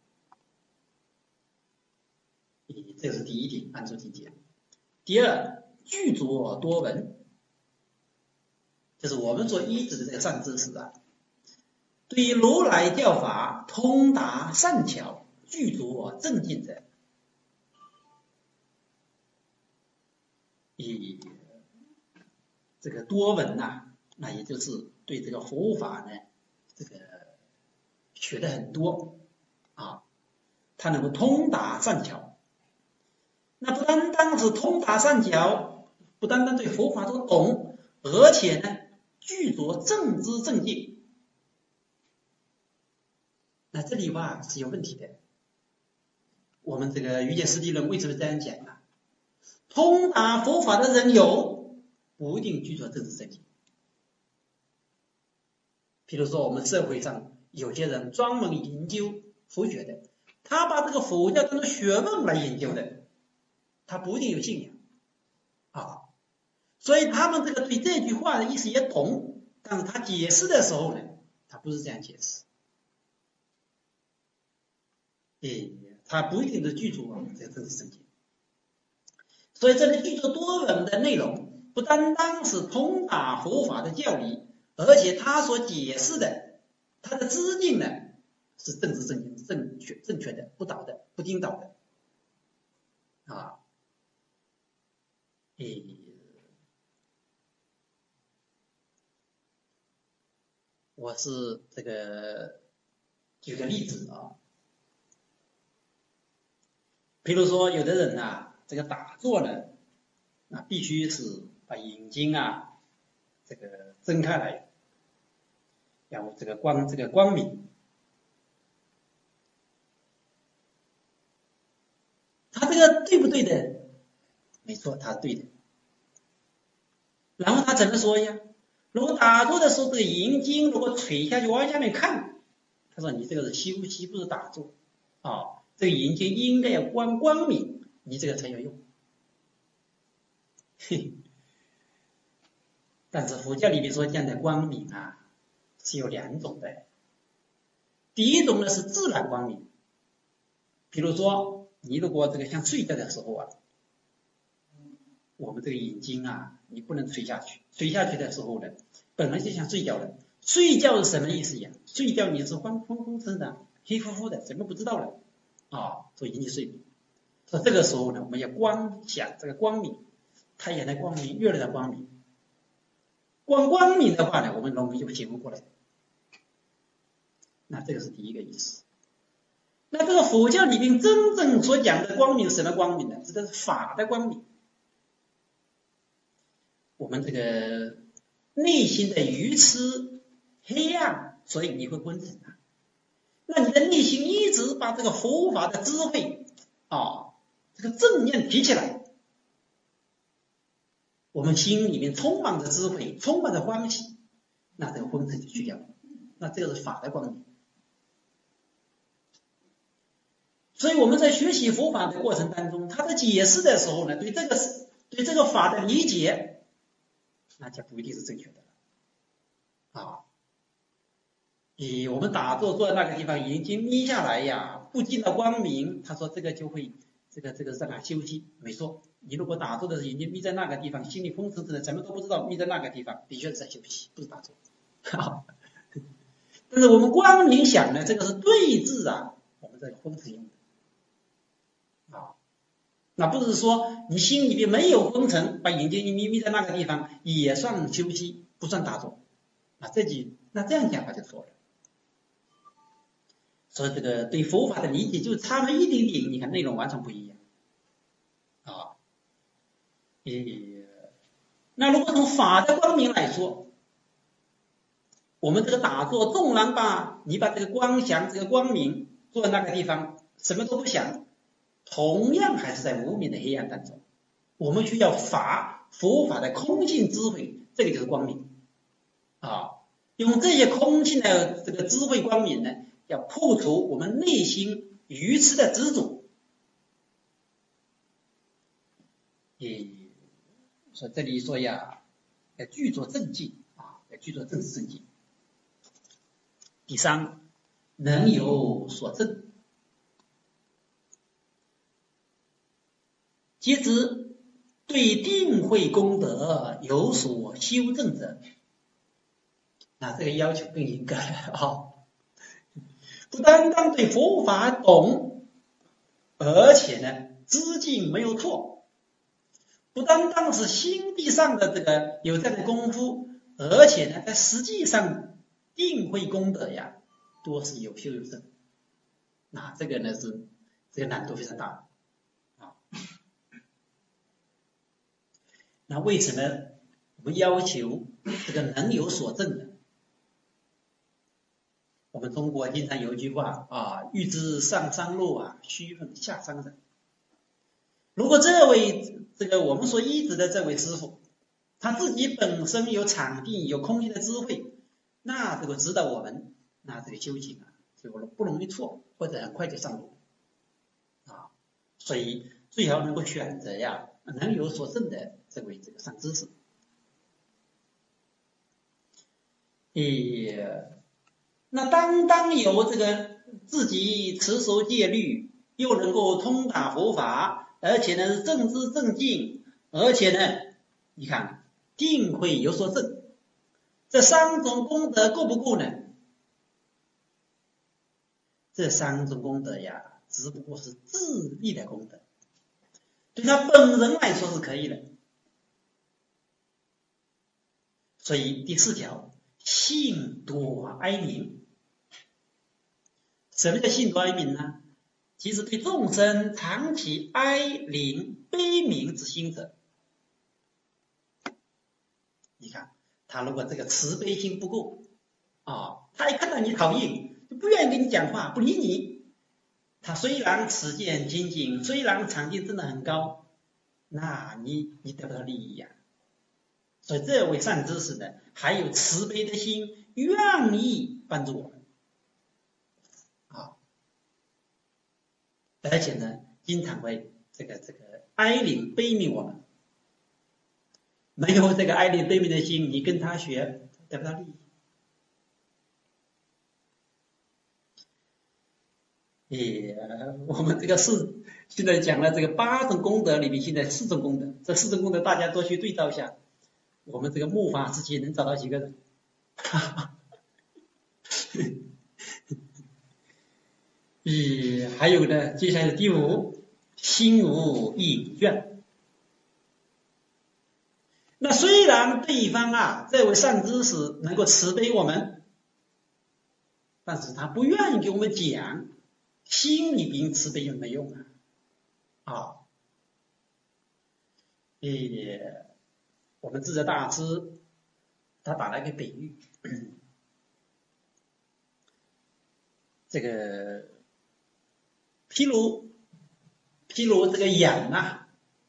A: 这是第一点，安住境界。第二，具足多闻，就是我们所依止的这个善知识对于如来教法通达善巧，具足正见者，这个多闻那也就是对这个佛法呢，这个学的很多他能够通达善巧。那不单单是通达善巧，不单单对佛法都懂，而且呢，具足正知正见。那这里是有问题的。我们这个瑜伽师地论为什么这样讲通达佛法的人有，不一定具足正知正见。比如说我们社会上有些人专门研究佛学的，他把这个佛教当作学问来研究的，他不一定有信仰所以他们这个对这句话的意思也懂，但是他解释的时候呢，他不是这样解释。他不一定是具足这个正知正见。所以这里具足多闻的内容，不单单是通达佛法的教理，而且他所解释的，他的知境呢，是正知正见、正确的，不倒的，不颠倒的我是这个举个例子比如说有的人这个打坐呢，那必须是把眼睛这个睁开来，然后这个光明，他这个对不对的？没错，他对的。然后他怎么说呀？ 如果打坐的时候，这个眼睛如果垂下去往下面看，他说你这个是休息，不是打坐啊。这个眼睛应该要光明，你这个才有用。但是佛教里面说这样的光明啊，是有2种的。第一种呢是自然光明，比如说你如果这个像睡觉的时候啊，我们这个眼睛啊，你不能垂下去，垂下去的时候呢，本来就想睡觉的。睡觉是什么意思呀？睡觉你是昏沉的，黑乎乎的，什么不知道了啊，所以引起睡眠。所以这个时候呢，我们要观想这个光明，太阳的光明，月亮的光明。光明的话呢，我们容易就醒悟过来。那这个是第一个意思。那这个佛教里面真正所讲的光明是什么光明呢？指的是法的光明。我们这个内心的愚痴黑暗，所以你会昏沉啊。那你的内心一直把这个佛法的智慧啊，这个正念提起来，我们心里面充满着智慧，充满着欢喜，那这个昏沉就去掉了。那这个是法的光明。所以我们在学习佛法的过程当中，他在解释的时候呢，对这个法的理解，那就不一定是正确的啊。我们打坐坐在那个地方，眼睛眯下来呀，不见到光明，他说这个就会这个让他休息。没错，你如果打坐的时候眼睛眯在那个地方，心里昏沉沉的，什么都不知道，眯在那个地方，的确是在休息，不是打坐。但是我们光明想呢，这个是对治啊，我们这个昏沉用的。那不是说你心里边没有昏沉，把眼睛一眯在那个地方也算休息，不算打坐。那这样讲法就错了。所以这个对佛法的理解就差了一点点，你看内容完全不一样啊。那如果从法的光明来说，我们这个打坐纵然你把这个光想这个光明坐在那个地方，什么都不想，同样还是在无明的黑暗当中。我们需要佛法的空性智慧，这个就是光明啊。用这些空性的这个智慧光明呢，要破除我们内心愚痴的执着。所以这里说呀，要具足正境啊，要具足正知正境。第三，能有所证。接之对定慧功德有所修正者，那这个要求更严格了啊！不单单对佛法懂，而且呢，知境没有错，不单单是心地上的这个有这样的功夫，而且呢，在实际上定慧功德呀，多是有修有证。那这个呢是这个难度非常大啊。那为什么我们要求这个能有所证呢？我们中国经常有一句话啊，欲知上山路啊，须问下山人。如果我们所依止的这位师傅，他自己本身有场地有空性的智慧，那这个指导我们，那这个修行啊就不容易错，或者很快就上路啊。所以最好能够选择呀能有所证的这个上知识。那当有这个自己持守戒律，又能够通达佛法，而且呢是正知正境，而且呢你看定会有所证，这3种功德够不够呢？这3种功德呀，只不过是自利的功德，对他本人来说是可以的。所以第4条，信多哀悯。什么叫信多哀悯呢？其实对众生常起哀怜悲悯之心者，你看他如果这个慈悲心不够啊，他一看到你讨厌，就不愿意跟你讲话，不理你。他虽然持戒很精进，虽然场地真的很高，那你得不到利益呀。 所以这位善知识呢，还有慈悲的心，愿意帮助我们啊，而且呢，经常会这个哀悯悲悯我们。没有这个哀怜悲悯的心，你跟他学得不到利益。我们这个现在讲了这个8种功德里面，现在4种功德，这4种功德大家多去对照一下。我们这个末法时期能找到几个人？还有呢，接下来第5，心无隐怨。那虽然对方这位善知识能够慈悲我们，但是他不愿意给我们讲，心里边慈悲有没有用啊？我们智者大师他打了一个比喻，这个譬如这个羊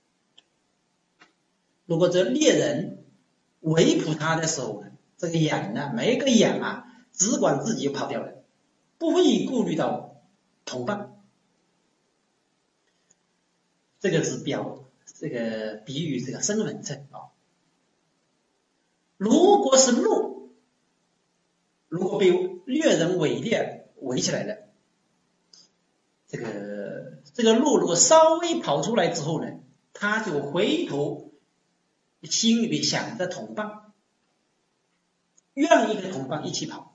A: 如果这猎人围捕他的时候呢，这个羊呢，每个羊只管自己跑掉了，不会顾虑到同伴。这个是比喻这个身份证如果是鹿，如果被猎人围起来了，这个鹿如果稍微跑出来之后呢，他就回头心里面想着同伴，愿意跟同伴一起跑。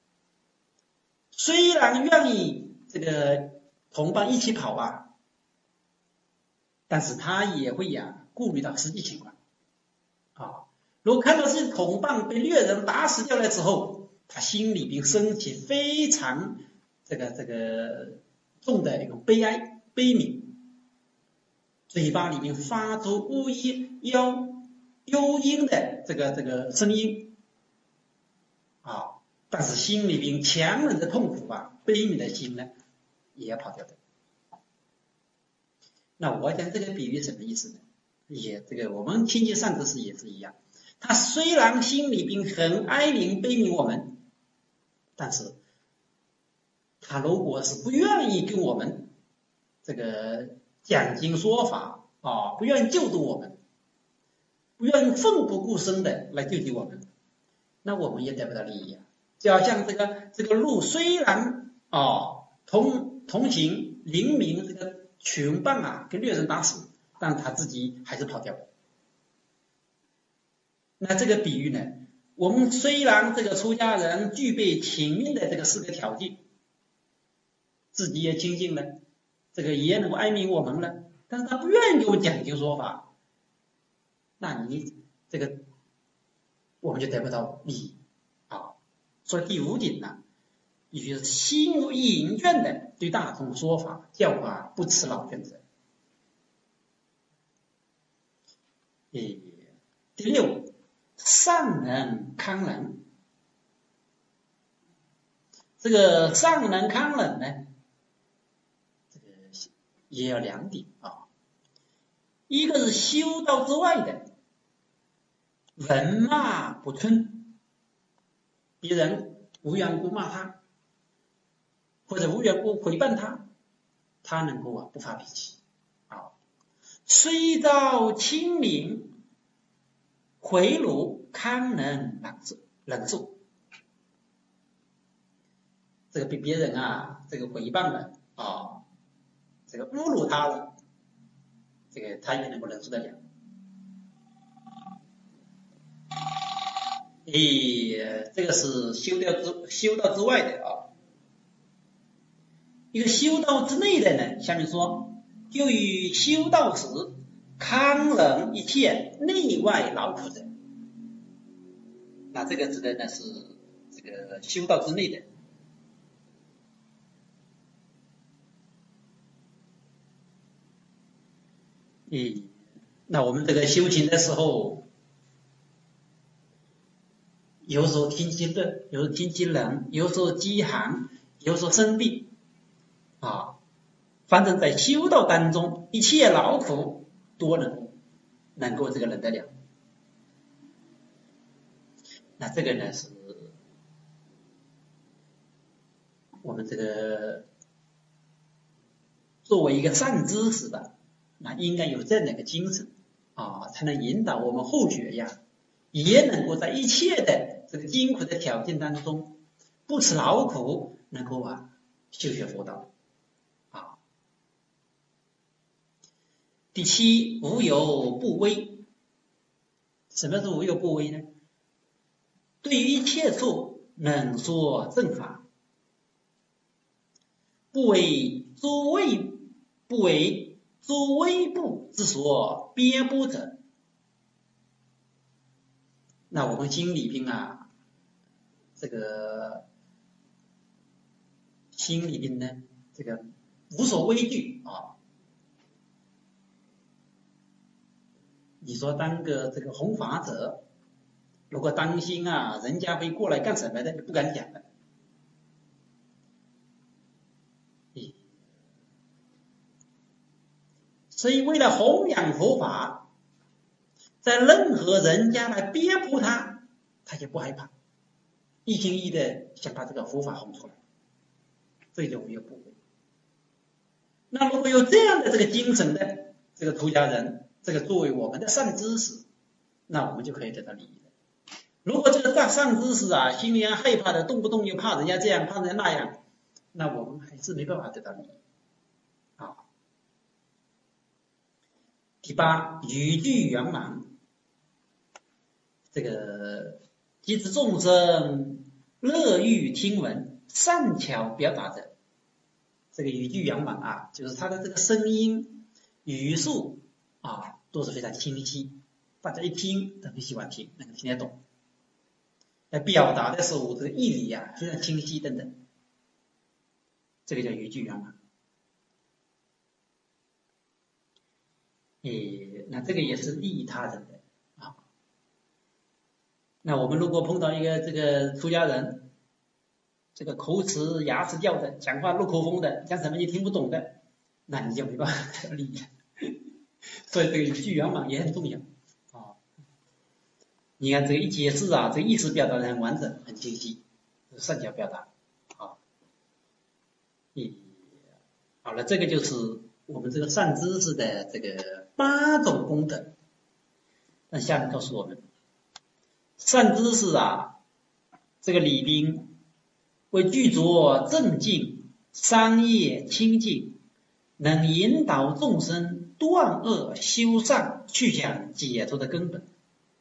A: 虽然愿意这个同伴一起跑但是他也会顾虑到实际情况如果看到自己同伴被猎人打死掉了之后，他心里边升起非常这个重的一种悲哀悲悯，嘴巴里面发出呜咽幽音的这个声音但是心里边强忍的痛苦悲悯的心呢也要跑掉的。那我讲这个比喻什么意思呢？我们亲近善知识也是一样，他虽然心里边很哀怜悲悯我们，但是他如果是不愿意跟我们这个讲经说法不愿意救度我们，不愿意奋不顾身的来救济我们，那我们也得不到利益就好像这个鹿虽然同行灵明这个群伴跟猎人打死，但他自己还是跑掉了。那这个比喻呢，我们虽然这个出家人具备请命的这个4个条件，自己也清净了，这个也能够哀悯我们了，但是他不愿意给我们讲经说法，那你这个我们就得不到利益所以第5点呢，必须是心无隐怨的对大众说法教化，不辞劳卷者。第6，善能康人。这个善能康人呢，这个也有2点一个是修道之外的，人骂不忖，别人无缘故骂他，或者无缘故诽谤他，他能够不发脾气虽遭亲临，回炉堪能忍受。这个被别人这个诽谤了这个侮辱他了，这个他也能够忍受得了。这个是修道之外的一个修道之内的呢，下面说就于修道时康忍一切内外劳苦者。那这个指的呢是这个修道之内的。那我们这个修行的时候，有时候天气热，有时候天气冷，有时候饥寒，有时候生病反正在修道当中，一切劳苦都能够这个忍得了。 那这个呢是我们这个作为一个善知识的，那应该有这样的一个精神才能引导我们后学呀，也能够在一切的这个艰苦的条件当中，不辞劳苦，能够修学佛道第七，无有不威。什么是无有不威呢？对于一切处能说正法，不为诸微不之所编播者。那我们心里边这个心里边呢，这个无所畏惧你说当个这个弘法者，如果担心人家会过来干什么的，就不敢讲了。所以为了弘扬佛法，在任何人家来编铺他也不害怕，一心一意的想把这个佛法弘出来，这就无有不为。那如果有这样的这个精神的这个出家人，这个作为我们的善知识，那我们就可以得到利益了。如果这个善知识心里害怕的，动不动就怕人家这样，怕人家那样，那我们还是没办法得到利益第八，语句圆满。这个即知众生乐欲听闻，善巧表达者。这个语句圆满就是他的这个声音语速都是非常清晰，大家一听都很喜欢听，能够听得懂。表达的时候这个义理非常清晰等等，这个叫语句圆满。那这个也是利益他人的那我们如果碰到一个这个出家人，这个口齿牙齿掉的，讲话漏口风的，讲什么你听不懂的，那你就没办法得到利益。所以这个语句圆满也很重要你看这个一解释这个意思表达的很完整很清晰，善巧表达好了，这个就是我们这个善知识的这个8种功德。那下面告诉我们，善知识这个里边为具足正净、商业清净，能引导众生断恶修善，去向解脱的根本。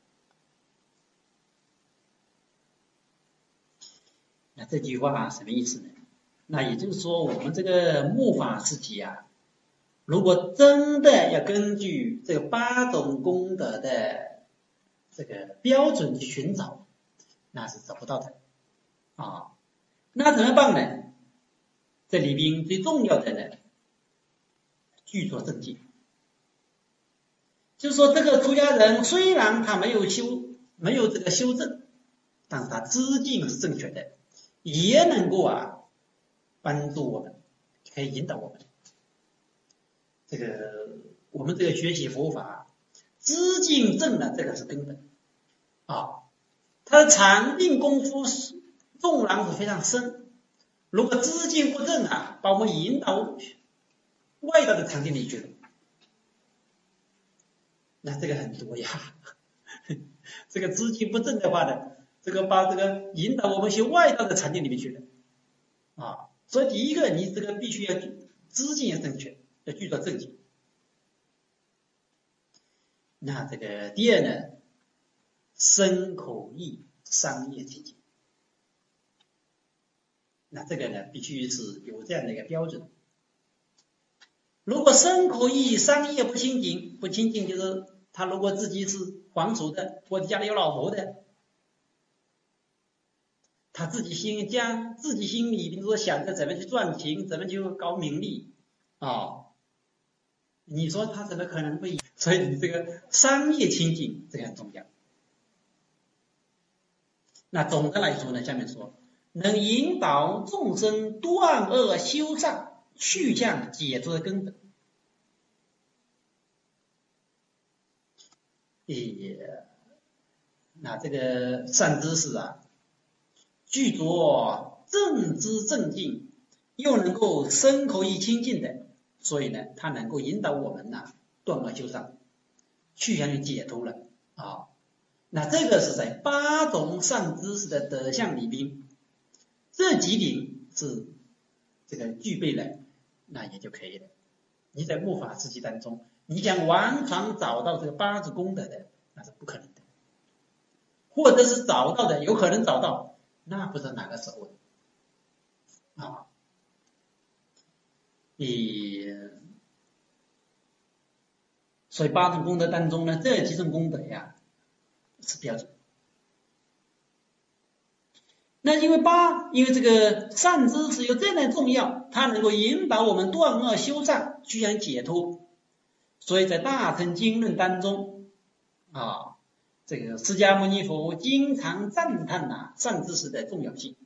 A: 那这句话什么意思呢？那也就是说，我们这个末法时期如果真的要根据这个8种功德的这个标准去寻找，那是找不到的那怎么办呢？这里边最重要的呢，具足正净。就是说，这个出家人虽然他没有这个修正，但是他知境是正确的，也能够帮助我们，可以引导我们。这个我们这个学习佛法，知境正了，这个是根本他的禅定功夫纵然是非常深，如果知境不正把我们引导外道的禅定里去了，那这个很多这个知境不正的话呢，这个把这个引导我们修外道的禅定里面去了所以第一个，你这个必须要知境要正确，要具足正境。那这个第二呢，身口意商业清净。那这个呢，必须是有这样的一个标准。如果身口意商业不清净就是他如果自己是皇族的，或者家里有老婆的，他自己心里比如说想着怎么去赚钱，怎么去搞名利你说他怎么可能会？所以你这个商业清净这个很重要。那总的来说呢，下面说能引导众生断恶修善，去向解脱的根本。 那这个善知识啊，具足正知正境，又能够身口意清净的，所以呢，它能够引导我们断恶修善，去向于解脱了啊。那这个是在8种善知识的德相里边，这几点是这个具备了，那也就可以了。你在末法时期当中，你想完全找到这个8种功德的，那是不可能的，或者是找到的，有可能找到，那不知道哪个时候啊。所以8种功德当中呢，这几种功德呀是标准。那因为这个善知识有这样的重要，它能够引导我们断恶修善，去向解脱。所以在大乘经论当中这个释迦牟尼佛经常赞叹善知识的重要性。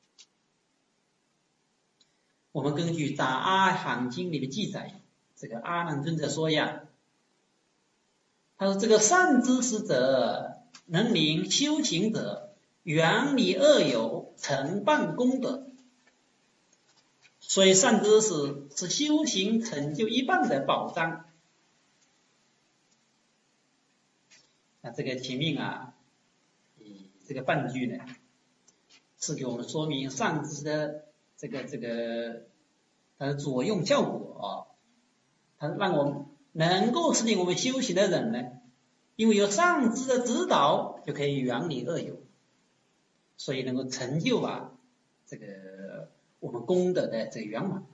A: 我们根据《杂阿含经》里的记载，这个阿难尊者说呀，他说这个善知识者，能令修行者远离恶友，成办功德。所以善知识是修行成就一半的保障。那这个前面这个半句呢，是给我们说明善知识的这个它的作用效果它让我们能够使令我们修行的人呢，因为有善知的指导，就可以远离恶友，所以能够成就这个我们功德的这个圆满。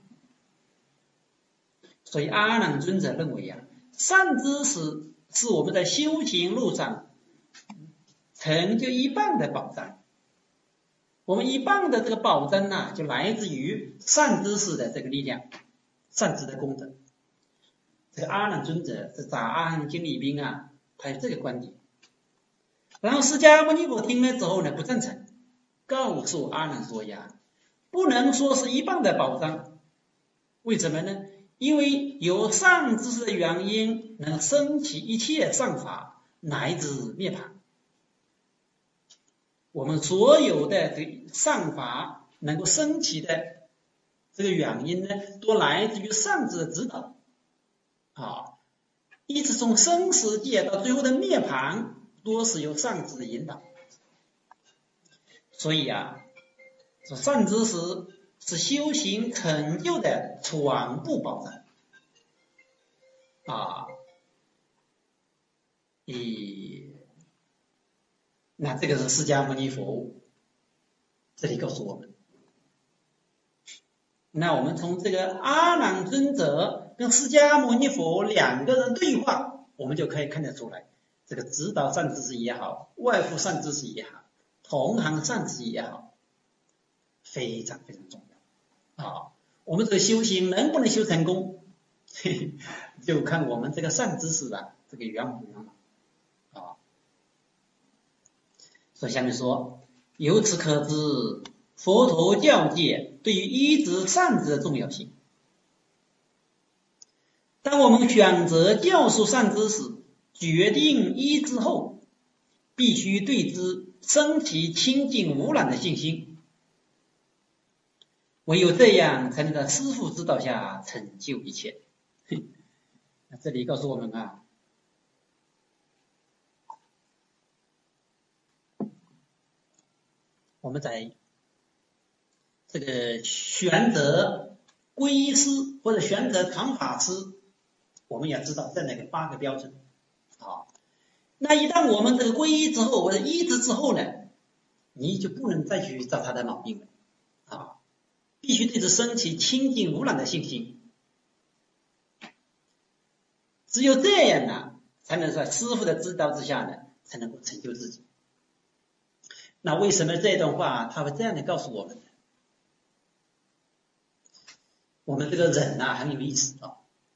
A: 所以阿难尊者认为善知识是我们在修行路上成就一半的保障。我们一半的这个保障就来自于善知识的这个力量，善知的功德。这个阿难尊者在《杂阿含经》里边他有这个观点。然后释迦牟尼佛听了之后呢，不赞成，告诉阿难说不能说是一半的保障。为什么呢？因为有善知识的原因，能升起一切善法，乃至涅槃。我们所有的这个善法能够升起的这个原因呢，都来自于善知的指导一直从生死界到最后的涅槃，都是由善知的引导。所以说善知识是修行成就的全部保障那这个是释迦牟尼佛这里告诉我们。那我们从这个阿难尊者跟释迦牟尼佛两个人对话，我们就可以看得出来，这个指导善知识也好，外附善知识也好，同行善知识也好，非常非常重要我们这个修行能不能修成功，就看我们这个善知识这个圆满不圆满所以下面说，由此可知佛陀教戒对于依止善知的重要性。当我们选择教授善知识，决定依止后，必须对之升起清净无染的信心，唯有这样才能在师父指导下成就一切。这里告诉我们我们在这个选择皈依师或者选择传法师，我们要知道这那个8个标准那一旦我们这个皈依之后或者依止之后呢，你就不能再去找他的毛病了必须对之升起清净无染的信心。只有这样才能在师父的指导之下呢，才能够成就自己。那为什么这段话他会这样的告诉我们呢？我们这个人很有意思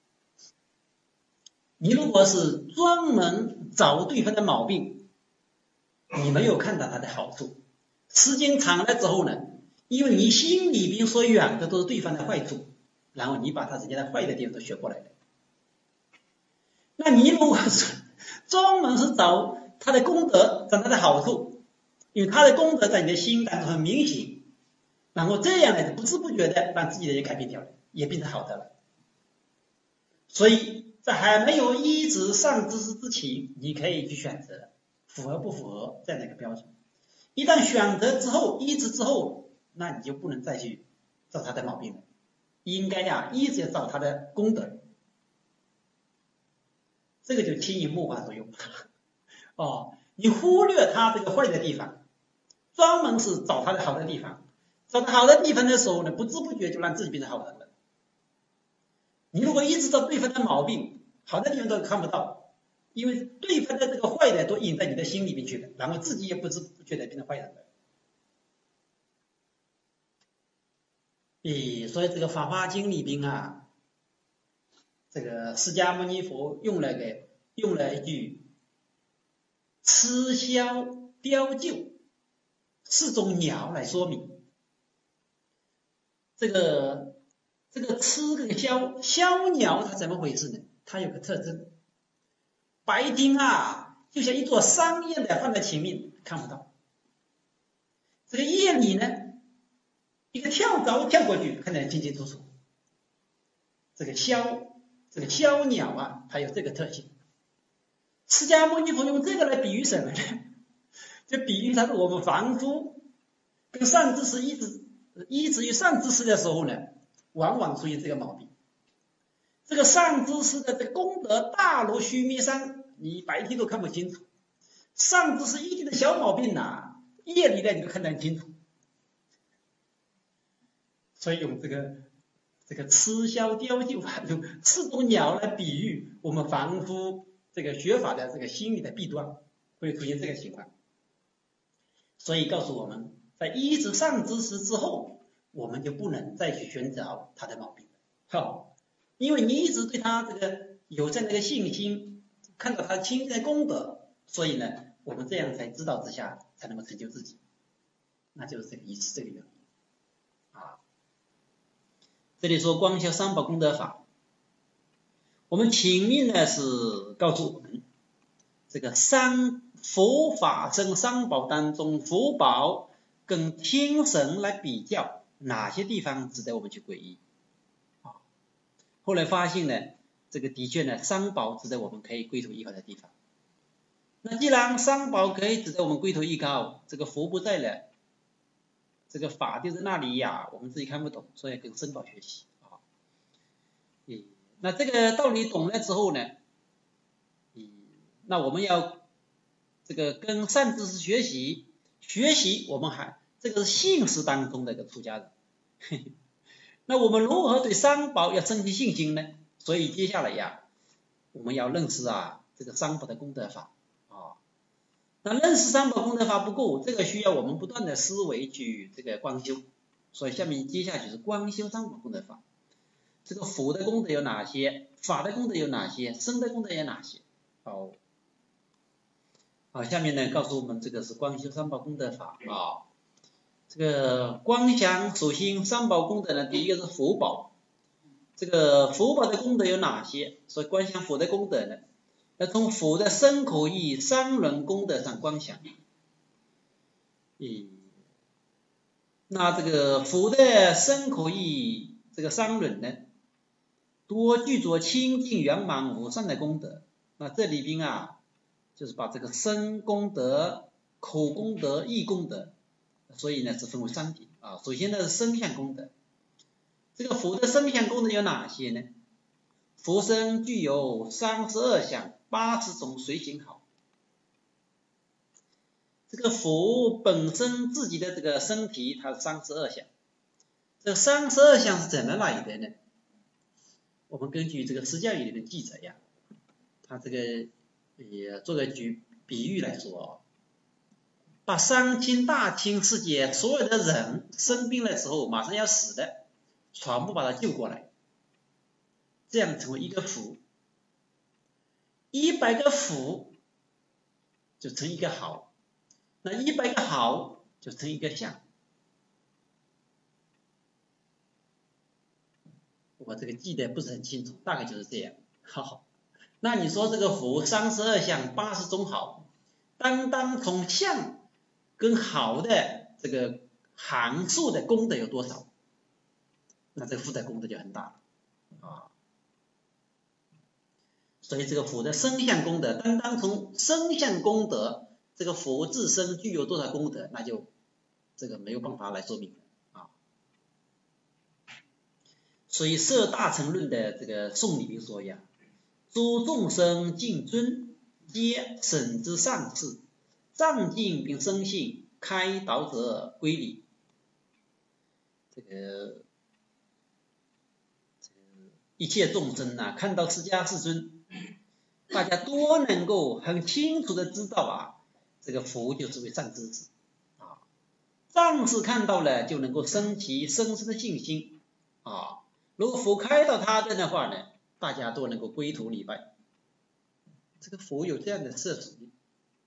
A: 你如果是专门找对方的毛病，你没有看到他的好处，时间长了之后呢，因为你心里边所远的都是对方的坏处，然后你把他人家的坏的地方都学过来了。那你如果是专门是找他的功德长他的好处，因为他的功德在你的心当中很明显，然后这样呢不知不觉的让自己的也改变掉了，也变成好的了。所以在还没有依止上知识之前，你可以去选择符合不符合这样的一个标准。一旦选择之后，依止之后，那你就不能再去找他的毛病了，应该一直找他的功德。这个就潜移默化作用你忽略他这个坏的地方，专门是找他的好的地方。找到好的地方的时候呢，不知不觉就让自己变成好人了。你如果一直找对方的毛病，好的地方都看不到，因为对方的这个坏的都引在你的心里面去了，然后自己也不知不觉的变成坏人了。所以这个《法华经》里边这个释迦牟尼佛用了一句鸱枭雕鹫4种鸟来说明。这个鸱跟枭鸟它怎么回事呢？它有个特征，白天就像一座山一样的放在前面看不到，这个夜里呢一个跳蚤跳过去看得清清楚楚。这个枭鸟它有这个特性。释迦牟尼佛用这个来比喻什么呢？就比喻它是我们凡夫跟善知识依止于善知识的时候呢，往往出现这个毛病。这个善知识的这个功德大如须弥山，你白天都看不清楚。善知识一点的小毛病夜里呢你都看得很清楚。所以用这个鸱枭雕鹫用4种鸟来比喻我们凡夫这个学法的这个心理的弊端，会出现这个情况。所以告诉我们，在依止善知识之后，我们就不能再去寻找他的毛病了。因为你一直对他这个有这样的一个信心，看到他清净的功德，所以呢，我们这样才知道之下才能够成就自己，那就是这个意思，这个原因这里说光修三宝功德法，我们前面呢是告诉我们这个佛法僧三宝当中，佛宝跟天神来比较，哪些地方值得我们去皈依后来发现呢，这个的确呢，三宝值得我们可以归头依靠的地方。那既然三宝可以值得我们归头依靠，这个佛不在了，这个法就在那里我们自己看不懂，所以跟僧宝学习那这个道理懂了之后呢，那我们要这个跟善知识学习，我们这个是信识当中的一个出家人那我们如何对三宝要增进信心呢？所以接下来我们要认识这个三宝的功德法那认识三宝功德法不够，这个需要我们不断的思维去这个观修。所以接下去是观修三宝功德法。这个佛的功德有哪些？法的功德有哪些？僧的功德有哪些？好，下面呢告诉我们这个是观修三宝功德法这个观想首先三宝功德呢，第一个是佛宝。这个佛宝的功德有哪些？所以观想佛的功德呢，要从佛的身口意三轮功德上观想。那这个佛的身口意这个三轮呢，多具足清净圆满无上的功德。那这里边就是把这个身功德、口功德、意功德，所以呢是分为3点首先呢是身相功德。这个佛的身相功德有哪些呢？佛身具有32相80种随行好。这个佛本身自己的这个身体它是32相，这32相是怎么来的呢？我们根据这个释迦语里的记载他这个也做个比喻来说把三清大千世界所有的人生病的时候马上要死的，全部把他救过来，这样成为一个福，100个福就成一个好，那100个好就成一个相。我这个记得不是很清楚，大概就是这样。那你说这个福32相80种好， 单单从相跟好的这个行数的功德有多少，那这个福德功德就很大了啊。所以这个福的身相功德，单单从身相功德，这个福自身具有多少功德，那就这个没有办法来说明啊。所以《摄大乘论》的这个宋理明说呀，诸众生敬尊，皆审之上士，上敬并生信，开导者归理。这个一切众生啊，看到释迦世尊，大家都能够很清楚的知道啊，这个佛就是位善知识啊，上士看到了就能够升起深深的信心啊。如果佛开导他的话呢，大家都能够归途礼拜。这个佛有这样的摄属力。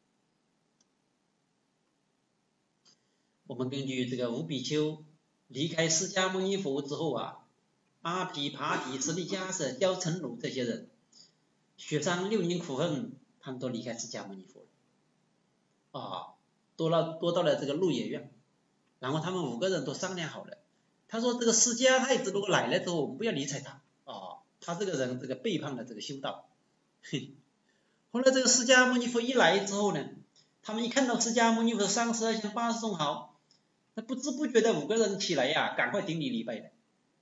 A: 我们根据这个五比丘离开释迦牟尼佛之后啊，阿毗跋提、舍利迦叶、焦成鲁这些人，雪山6年苦恨，他们都离开释迦牟尼佛了啊，多到了这个鹿野苑，然后他们5个人都商量好了，他说这个释迦太子如果来了之后，我们不要理睬他啊，他这个人这个背叛了这个修道。后来这个释迦牟尼佛一来之后呢，他们一看到释迦牟尼佛32相80众好，那不知不觉的5个人起来呀，赶快顶礼礼拜了。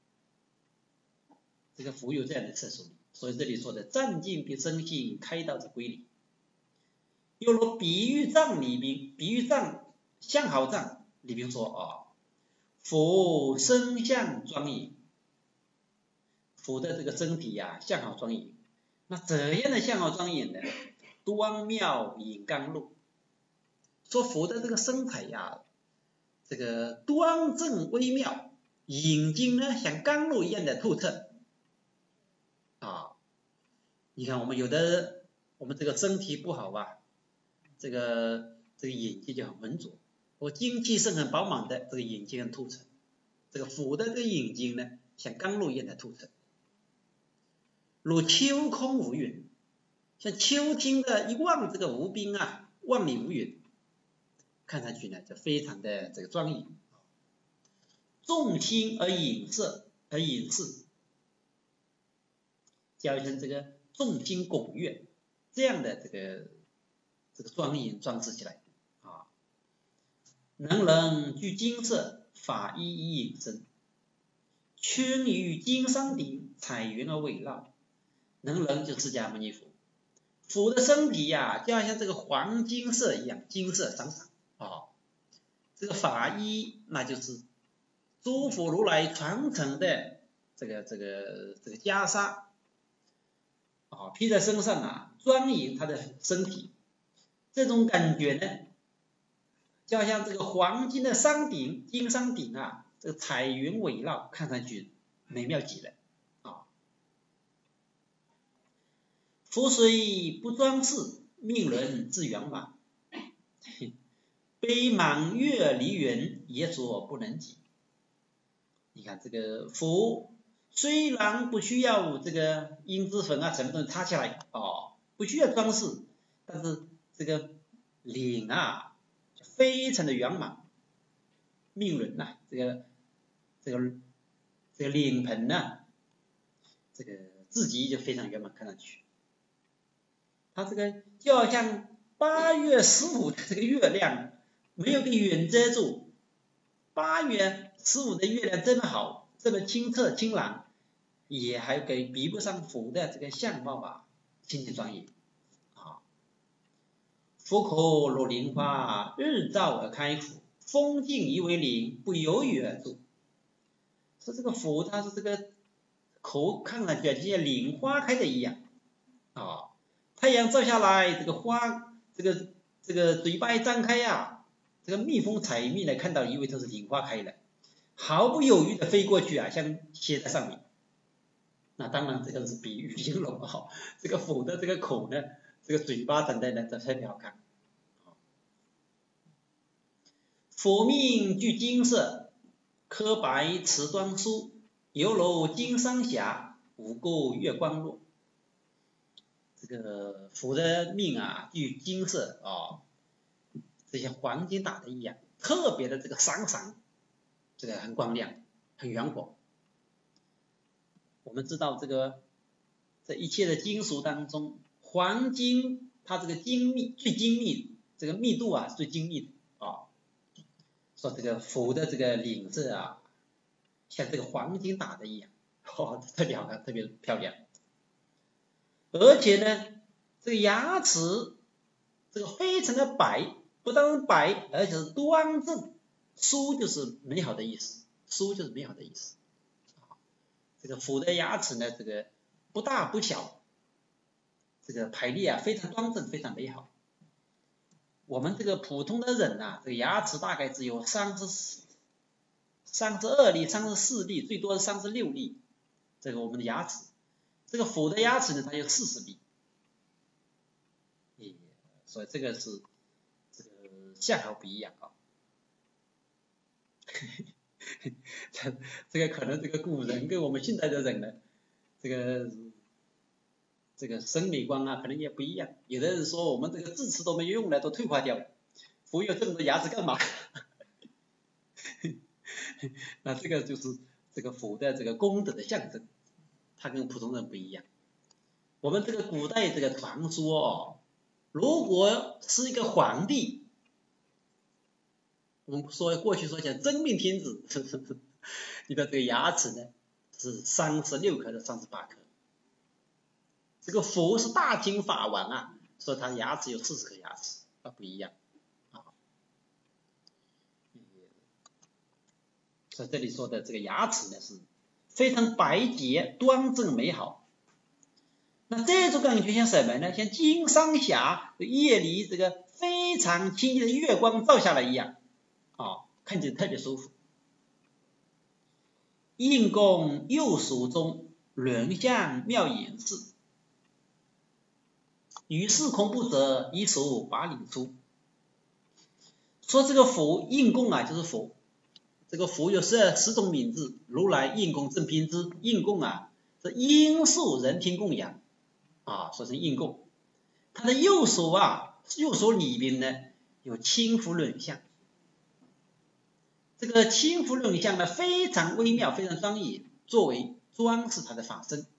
A: 这个佛有这样的特殊，所以这里说的占尽必生信，开导者归理。又如比喻藏里边，比喻藏相好藏里边说啊，佛身相庄严，佛的这个身体呀，相好庄严。那怎样的相好庄严呢？端妙隐刚露，说佛的这个身材呀，这个端正微妙，眼睛呢像甘露一样的透彻啊。你看我们我们这个身体不好啊，这个眼睛就很浑浊，我精气神很饱满的，这个眼睛很透彻。这个佛的这个眼睛呢，像甘露一样的透彻，如秋空无云，像秋天的一望这个无边啊，万里无云，看上去呢就非常的这个庄严。众星而隐色而隐士，就好像这个众星拱月这样的这个庄严装饰起来啊。能人具金色，法衣以隐身，圈于金山顶，彩云而围绕。能人就是释迦牟尼佛，佛的身体呀，就好像这个黄金色一样，金色闪闪啊。这个法衣那就是诸佛如来传承的这个袈裟啊，披在身上啊，庄严他的身体。这种感觉呢，就好像这个黄金的山顶，金山顶啊，这个彩云围绕，看上去美妙极了啊。佛虽不装饰，命人自圆满。悲满月离云，也所不能及。你看这个佛虽然不需要这个胭脂粉啊什么东西擦起来哦，不需要装饰，但是这个脸啊非常的圆满，命轮呐、这个脸盆呐、这个自己就非常圆满，看上去，它这个就好像8月15的这个月亮没有给云遮住，8月15的月亮这么好，这么清澈清朗，也还比不上佛的这个相貌啊，清净庄严啊。佛口如莲花，日照而开福，风静宜为灵，不由于而住。说这个佛它是这个口看上去就像莲花开的一样啊，太阳照下来，这个花这个嘴巴一张开呀，这个蜜蜂采蜜呢，看到以为它是莲花开了，毫不犹豫的飞过去啊，像贴在上面。那当然这个是比喻形容啊，这个佛的这个口呢，这个嘴巴长得呢，特别好看。佛命具金色，科白瓷端书，犹如金山霞，五垢月光落。这个佛的命啊，具金色啊， 这些黄金打的一样，特别的这个闪闪，这个很光亮，很圆滑。我们知道这一切的金属当中，黄金它这个最精密，这个密度啊最精密的啊。说这个佛的这个领子啊，像这个黄金打的一样，特别好看，特别漂亮。而且呢，这个牙齿这个非常的白，不但白，而且是端正。舒就是美好的意思，舒就是美好的意思。这个佛的牙齿呢，这个不大不小，这个排列啊非常端正，非常美好。我们这个普通的人啊，这个牙齿大概只有32粒、34粒，最多是36粒。这个我们的牙齿，这个佛的牙齿呢，它有40粒。所以这个是这个相好不一样啊。这个可能这个古人跟我们现在的人呢，这个审美观啊，可能也不一样。有的人说我们这个智齿都没有用了，都退化掉了，佛有这么多牙齿干嘛？那这个就是这个佛的这个功德的象征，它跟普通人不一样。我们这个古代这个传说哦，如果是一个皇帝，我们过去说讲真命天子，你的这个牙齿呢是36颗到38颗。这个佛是大清法王啊，说他牙齿有40颗牙齿，不一样啊。所以这里说的这个牙齿呢是非常白洁、端正、美好。那这种感觉像什么呢？像金山峡夜里这个非常清晰的月光照下来一样啊，看起来特别舒服。应供右手中，轮向妙眼视。于是恐怖者，一手把领出。说这个佛应供啊，就是佛。这个佛有10种名字，如来应供正品之。应供啊，是应受人天供养啊，说成应供。他的右手啊，右手里边呢有青符轮相。这个青符轮相呢非常微妙，非常庄严，作为装饰他的法身。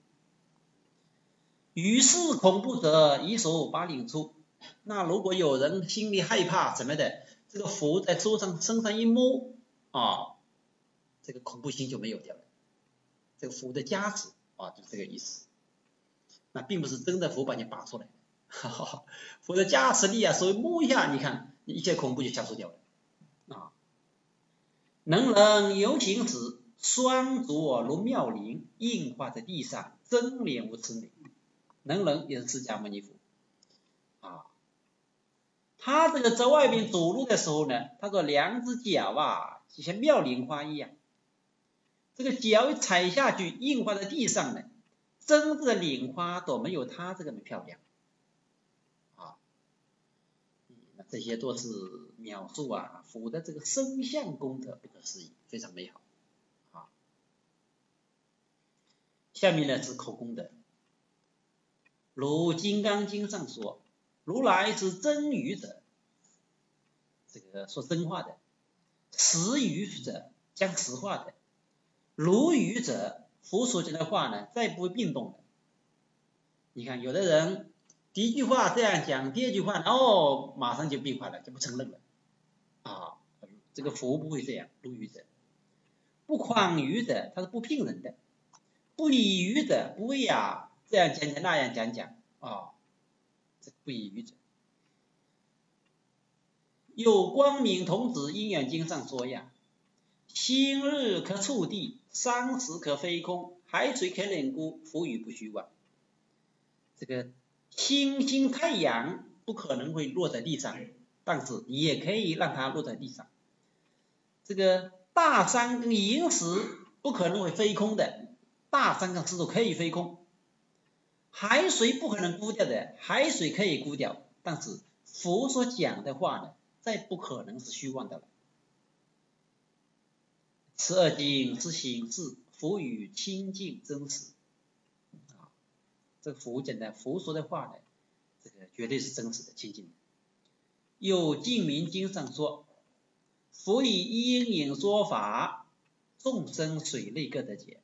A: 于是恐怖者，一手把领出。那如果有人心里害怕什么的，这个佛在身上一摸啊，这个恐怖心就没有掉了。这个佛的加持啊，就这个意思。那并不是真的佛把你拔出来，佛的加持力啊，所以摸一下，你看一切恐怖就消除掉了啊。能人游行时，双足如妙龄，印画在地上，真脸无慈美。能人也是释迦牟尼佛啊。他这个在外面走路的时候呢，他说两只脚啊，就像妙龄花一样。这个脚一踩下去，印画在地上呢，真正的莲花都没有他这个漂亮啊。那这些都是描述啊佛的这个身相功德不可思议，非常美好啊。下面呢是口功德，如《金刚经》上说，如来是真语者，这个说真话的；实语者，讲实话的；如语者，佛所讲的话呢，再不会变动的。你看，有的人第一句话这样讲，第二句话然后马上就变化了，就不承认了啊。这个佛不会这样，如语者；不诳语者，他是不骗人的；不以语者，不会啊这样讲讲那样讲讲啊，这不以语者。有光明童子因缘经上说呀，星日可触地，山石可飞空，海水可冷固，佛语不虚妄。这个星星太阳不可能会落在地上，但是也可以让它落在地上。这个大山跟岩石不可能会飞空的，大山跟石头可以飞空。海水不可能估掉的，海水可以估掉，但是佛所讲的话呢，再不可能是虚妄的了。此二经是显示佛语清净真实啊，这个佛讲的佛说的话呢，这个绝对是真实的清净的。 有净明经上说，夫以因引说法，众生水类各得解。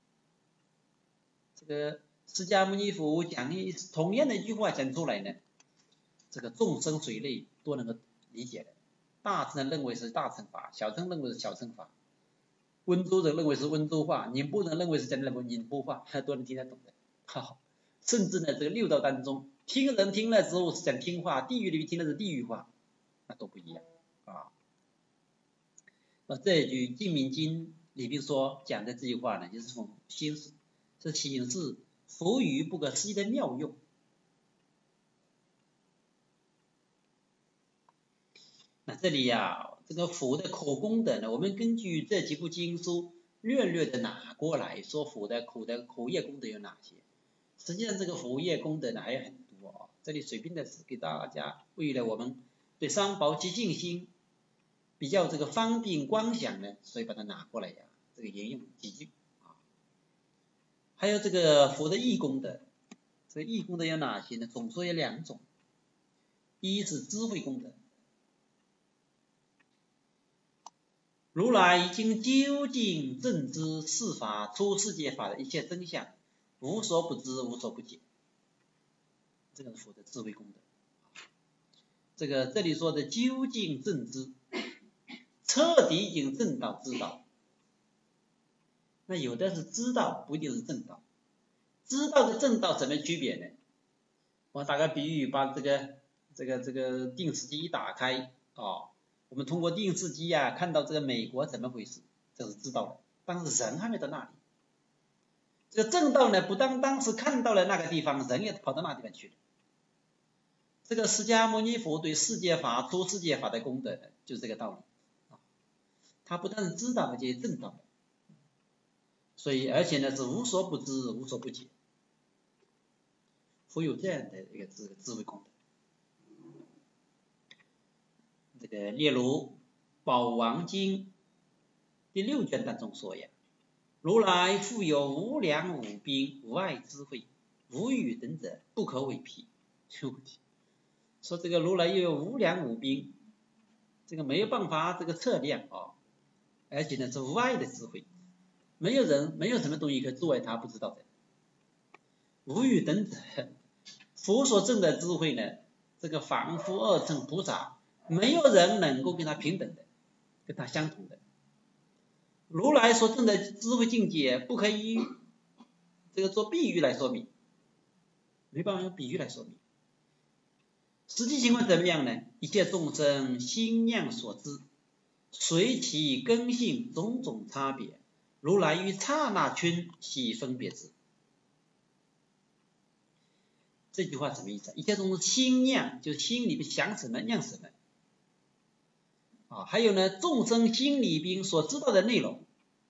A: 这个释迦牟尼佛讲同样的一句话讲出来呢，这个众生水类都能够理解的。大乘认为是大乘法，小乘认为是小乘法，温州人认为是温州话，宁波人认为是讲宁波话，都能听得懂的。好，甚至呢，这个六道当中，听人听了之后是讲听话，地狱里听的是地狱话，那都不一样啊。这一句《净明经》里边说讲的这句话呢，就是从心是显示佛语不可思议的妙用。那这里呀，这个佛的口功德呢，我们根据这几部经书略略的拿过来说，佛的口业功德有哪些？实际上这个佛业功德呢还有很多啊，这里随便的是给大家为了我们对三宝及静心比较这个方便观想呢，所以把它拿过来呀，这个沿用几句啊。还有这个佛的义功德，这个义功德有哪些呢？总说有两种，一是智慧功德。如来已经究竟正知世法出世界法的一切真相，无所不知，无所不解，这个是佛的智慧功德。这里说的究竟正知，彻底已经正道知道。那有的是知道，不一定是正道。知道跟正道怎么区别呢？我打个比喻，把这个电视机一打开啊。我们通过电视机啊看到这个美国怎么回事，这是知道的，但是人还没到那里。这个正道呢，不单单是看到了那个地方，人也跑到那地方去了。这个释迦牟尼佛对世界法、出世界法的功德，就是这个道理。他不但是知道，而且正道的，所以而且呢是无所不知、无所不解，佛有这样的一个智慧功德。这个例如《宝王经》第6卷当中说呀，如来复有无量无边无碍智慧，无与等者不可为譬。说这个如来又有无量无边，这个没有办法这个测量啊，而且呢是无碍的智慧，没有什么东西可以阻碍他不知道的。无与等者，佛所证的智慧呢，这个凡夫二乘菩萨，没有人能够跟他平等的，跟他相同的。如来所证的智慧境界，不可以这个做比喻来说明，没办法用比喻来说明。实际情况怎么样呢？一切众生心量所知，随其根性种种差别，如来于刹那间悉分别之。这句话什么意思？一切众生心量，就是心里边想什么量什么啊。还有呢，众生心里边所知道的内容，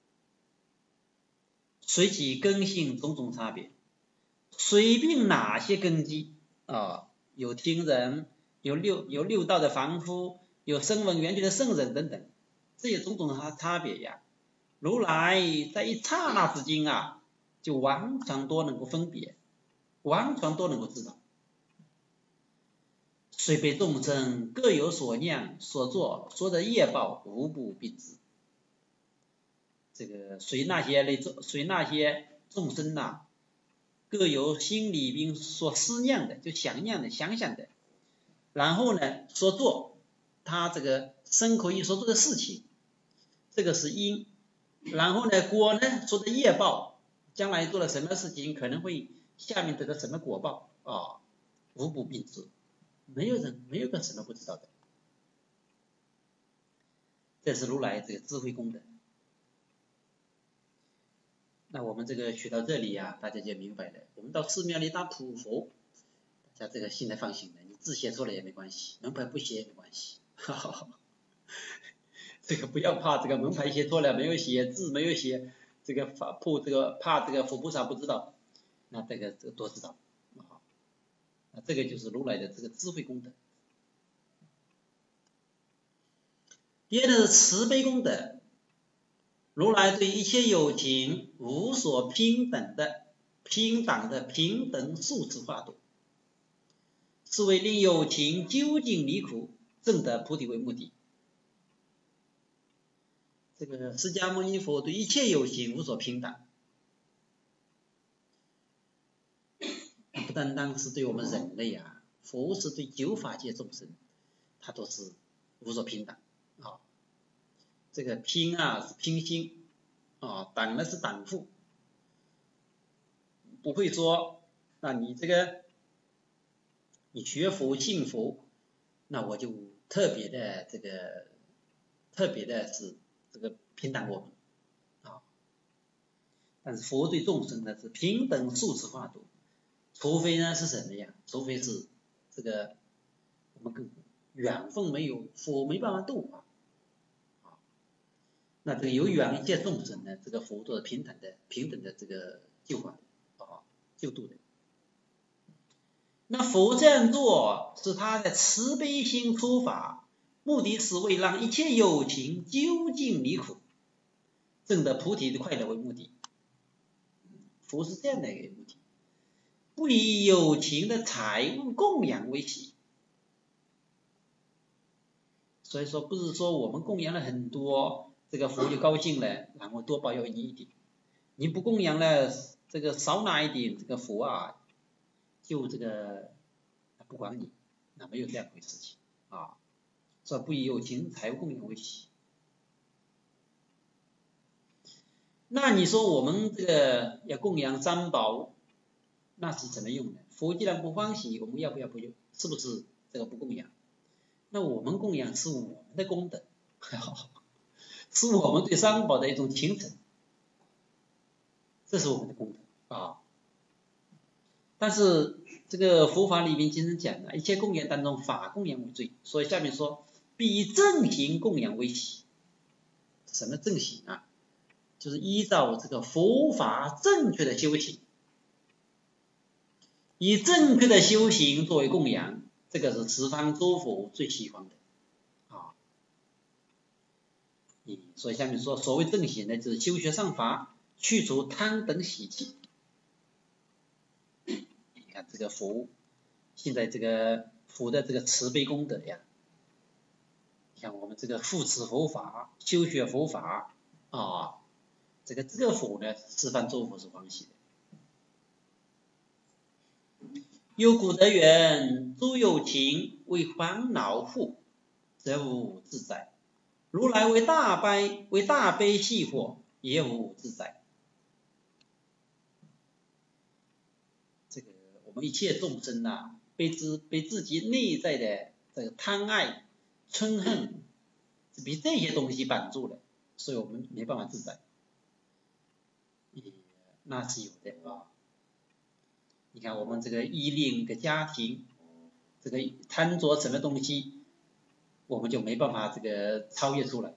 A: 随其根性种种差别，随便哪些根基啊，有听人，有六道的凡夫，有声闻缘觉的圣人等等，这些种种差别呀，如来在一刹那之间啊，就完全都能够分别，完全都能够知道。虽被众生各有所量所作所得业报，无不并知。这个随那些众生呐，各有心里边所思量的，就想量的、想想的，然后呢所做他这个身口意所做的事情，这个是因，然后呢果呢说的业报，将来做了什么事情可能会下面得到什么果报啊，无不并知，没有个什么不知道的。这是如来这个智慧功德。那我们这个学到这里啊，大家就明白了。我们到寺庙里打普佛，大家这个心来放心的，你字写错了也没关系，门牌不写也没关系。这个不要怕这个门牌写错了，没有写字，没有写这个怕这个佛菩萨不知道，那这个多知道啊。那这个就是如来的这个智慧功德。第二个是慈悲功德。如来对一切有情无所平等的平等数次化度，是为令有情究竟离苦， 证得菩提为目的。这个释迦牟尼佛对一切有情无所偏袒，不单单是对我们人类啊，佛是对九法界众生，他都是无所偏袒啊。这个偏啊是偏心啊，党呢是党父，不会说那你这个你学佛信佛，那我就特别的是这个偏袒我们啊。但是佛对众生呢是平等受持化度，除非呢是什么呀？除非是这个我们跟缘分没有，佛没办法度啊。那这个有缘一切众生呢，这个佛都是平等的这个救化的啊，救度的。那佛这样做是他的慈悲心出发，目的是为让一切有情究竟离苦，证得菩提的快乐为目的。佛是这样的一个目的，不以有情的财物供养为喜。所以说不是说我们供养了很多，这个佛就高兴了，然后多保佑你一点。你不供养了，这个少拿一点，这个佛啊就这个不管你，那没有这样回事情啊。说不以有情财物供养为喜。那你说我们这个要供养三宝，那是怎么用的？佛既然不欢喜，我们要不要不用？是不是这个不供养？那我们供养是我们的功德，是我们对三宝的一种虔诚，这是我们的功德啊。但是这个佛法里面经常讲的，一切供养当中法供养为最，所以下面说必以正行供养为喜。什么正行啊？就是依照这个佛法正确的修行，以正确的修行作为供养，这个是十方诸佛最喜欢的啊。所以下面说，所谓正行呢，就是修学上法，去除贪等习气。你看这个佛，现在这个佛的这个慈悲功德呀，像我们这个护持佛法、修学佛法啊，这个佛呢，十方诸佛是欢喜的。有古德云：诸有情为烦恼惑，则无自在；如来为大悲系惑，也无自在。这个我们一切众生啊，被自己内在的这个贪爱、嗔恨，被这些东西绑住了，所以我们没办法自在。那是有的啊。你看我们这个依恋一个家庭，这个贪着什么东西，我们就没办法这个超越出来。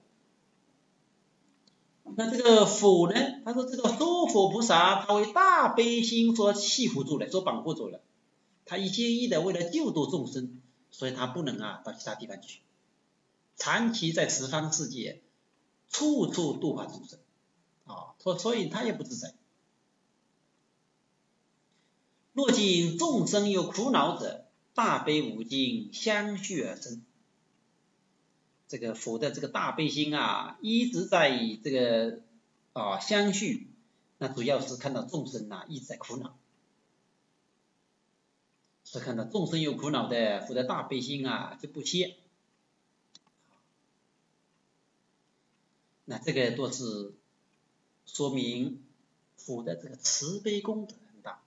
A: 那这个佛呢，他说这个诸佛菩萨，他为大悲心所系缚住了，所绑缚住了，他一心一意的为了救度众生，所以他不能到其他地方去，长期在十方世界处处度化众生啊，所以他也不自在。若见众生有苦恼者，大悲无尽相续而生。这个佛的这个大悲心啊，一直在这个相续，那主要是看到众生一直在苦恼，所以看到众生有苦恼的，佛的大悲心就不歇。那这个都是说明佛的这个慈悲功德很大。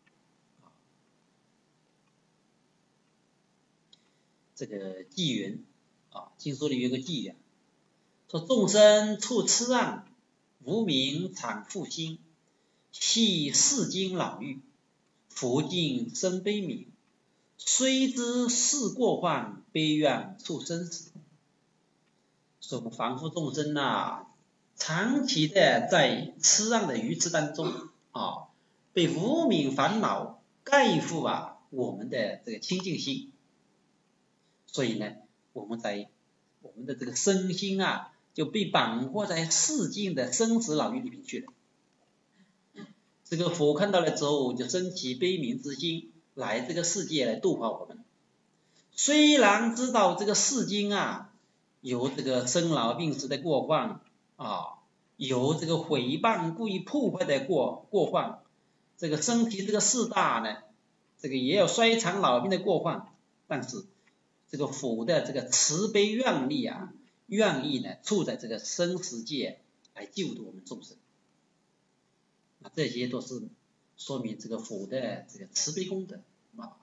A: 这个偈云经书里有个偈言，说众生处痴暗，无明常覆心，系世间老妪，佛境生悲悯，虽知是过患，悲愿处生死。说我们凡夫众生长期的在痴暗的愚痴当中被无明烦恼盖覆我们的这个清净心，所以呢，我们的这个身心就被绑惑在世间的生死老妪里面去了。这个佛看到了之后，就升起悲悯之心，来这个世界来度化我们。 虽然知道这个世间啊有这个生老病死的过患啊，有这个毁谤故意破坏的过患，这个身体这个四大呢，这个也有衰残老病的过患，但是这个佛的这个慈悲愿力啊，愿意呢处在这个生死界来救度我们众生，这些都是说明这个佛的这个慈悲功德啊。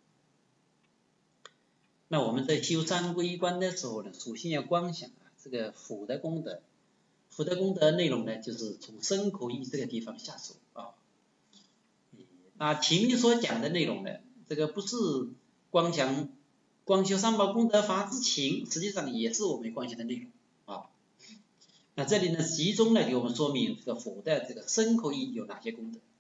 A: 那我们在修三皈依观的时候呢，首先要观想这个佛的功德。佛的功德内容呢，就是从身口意这个地方下手啊。前面所讲的内容呢，这个不是光修三宝功德法之前，实际上也是我们观想的内容啊。那这里呢，集中呢给我们说明这个佛的这个身口意有哪些功德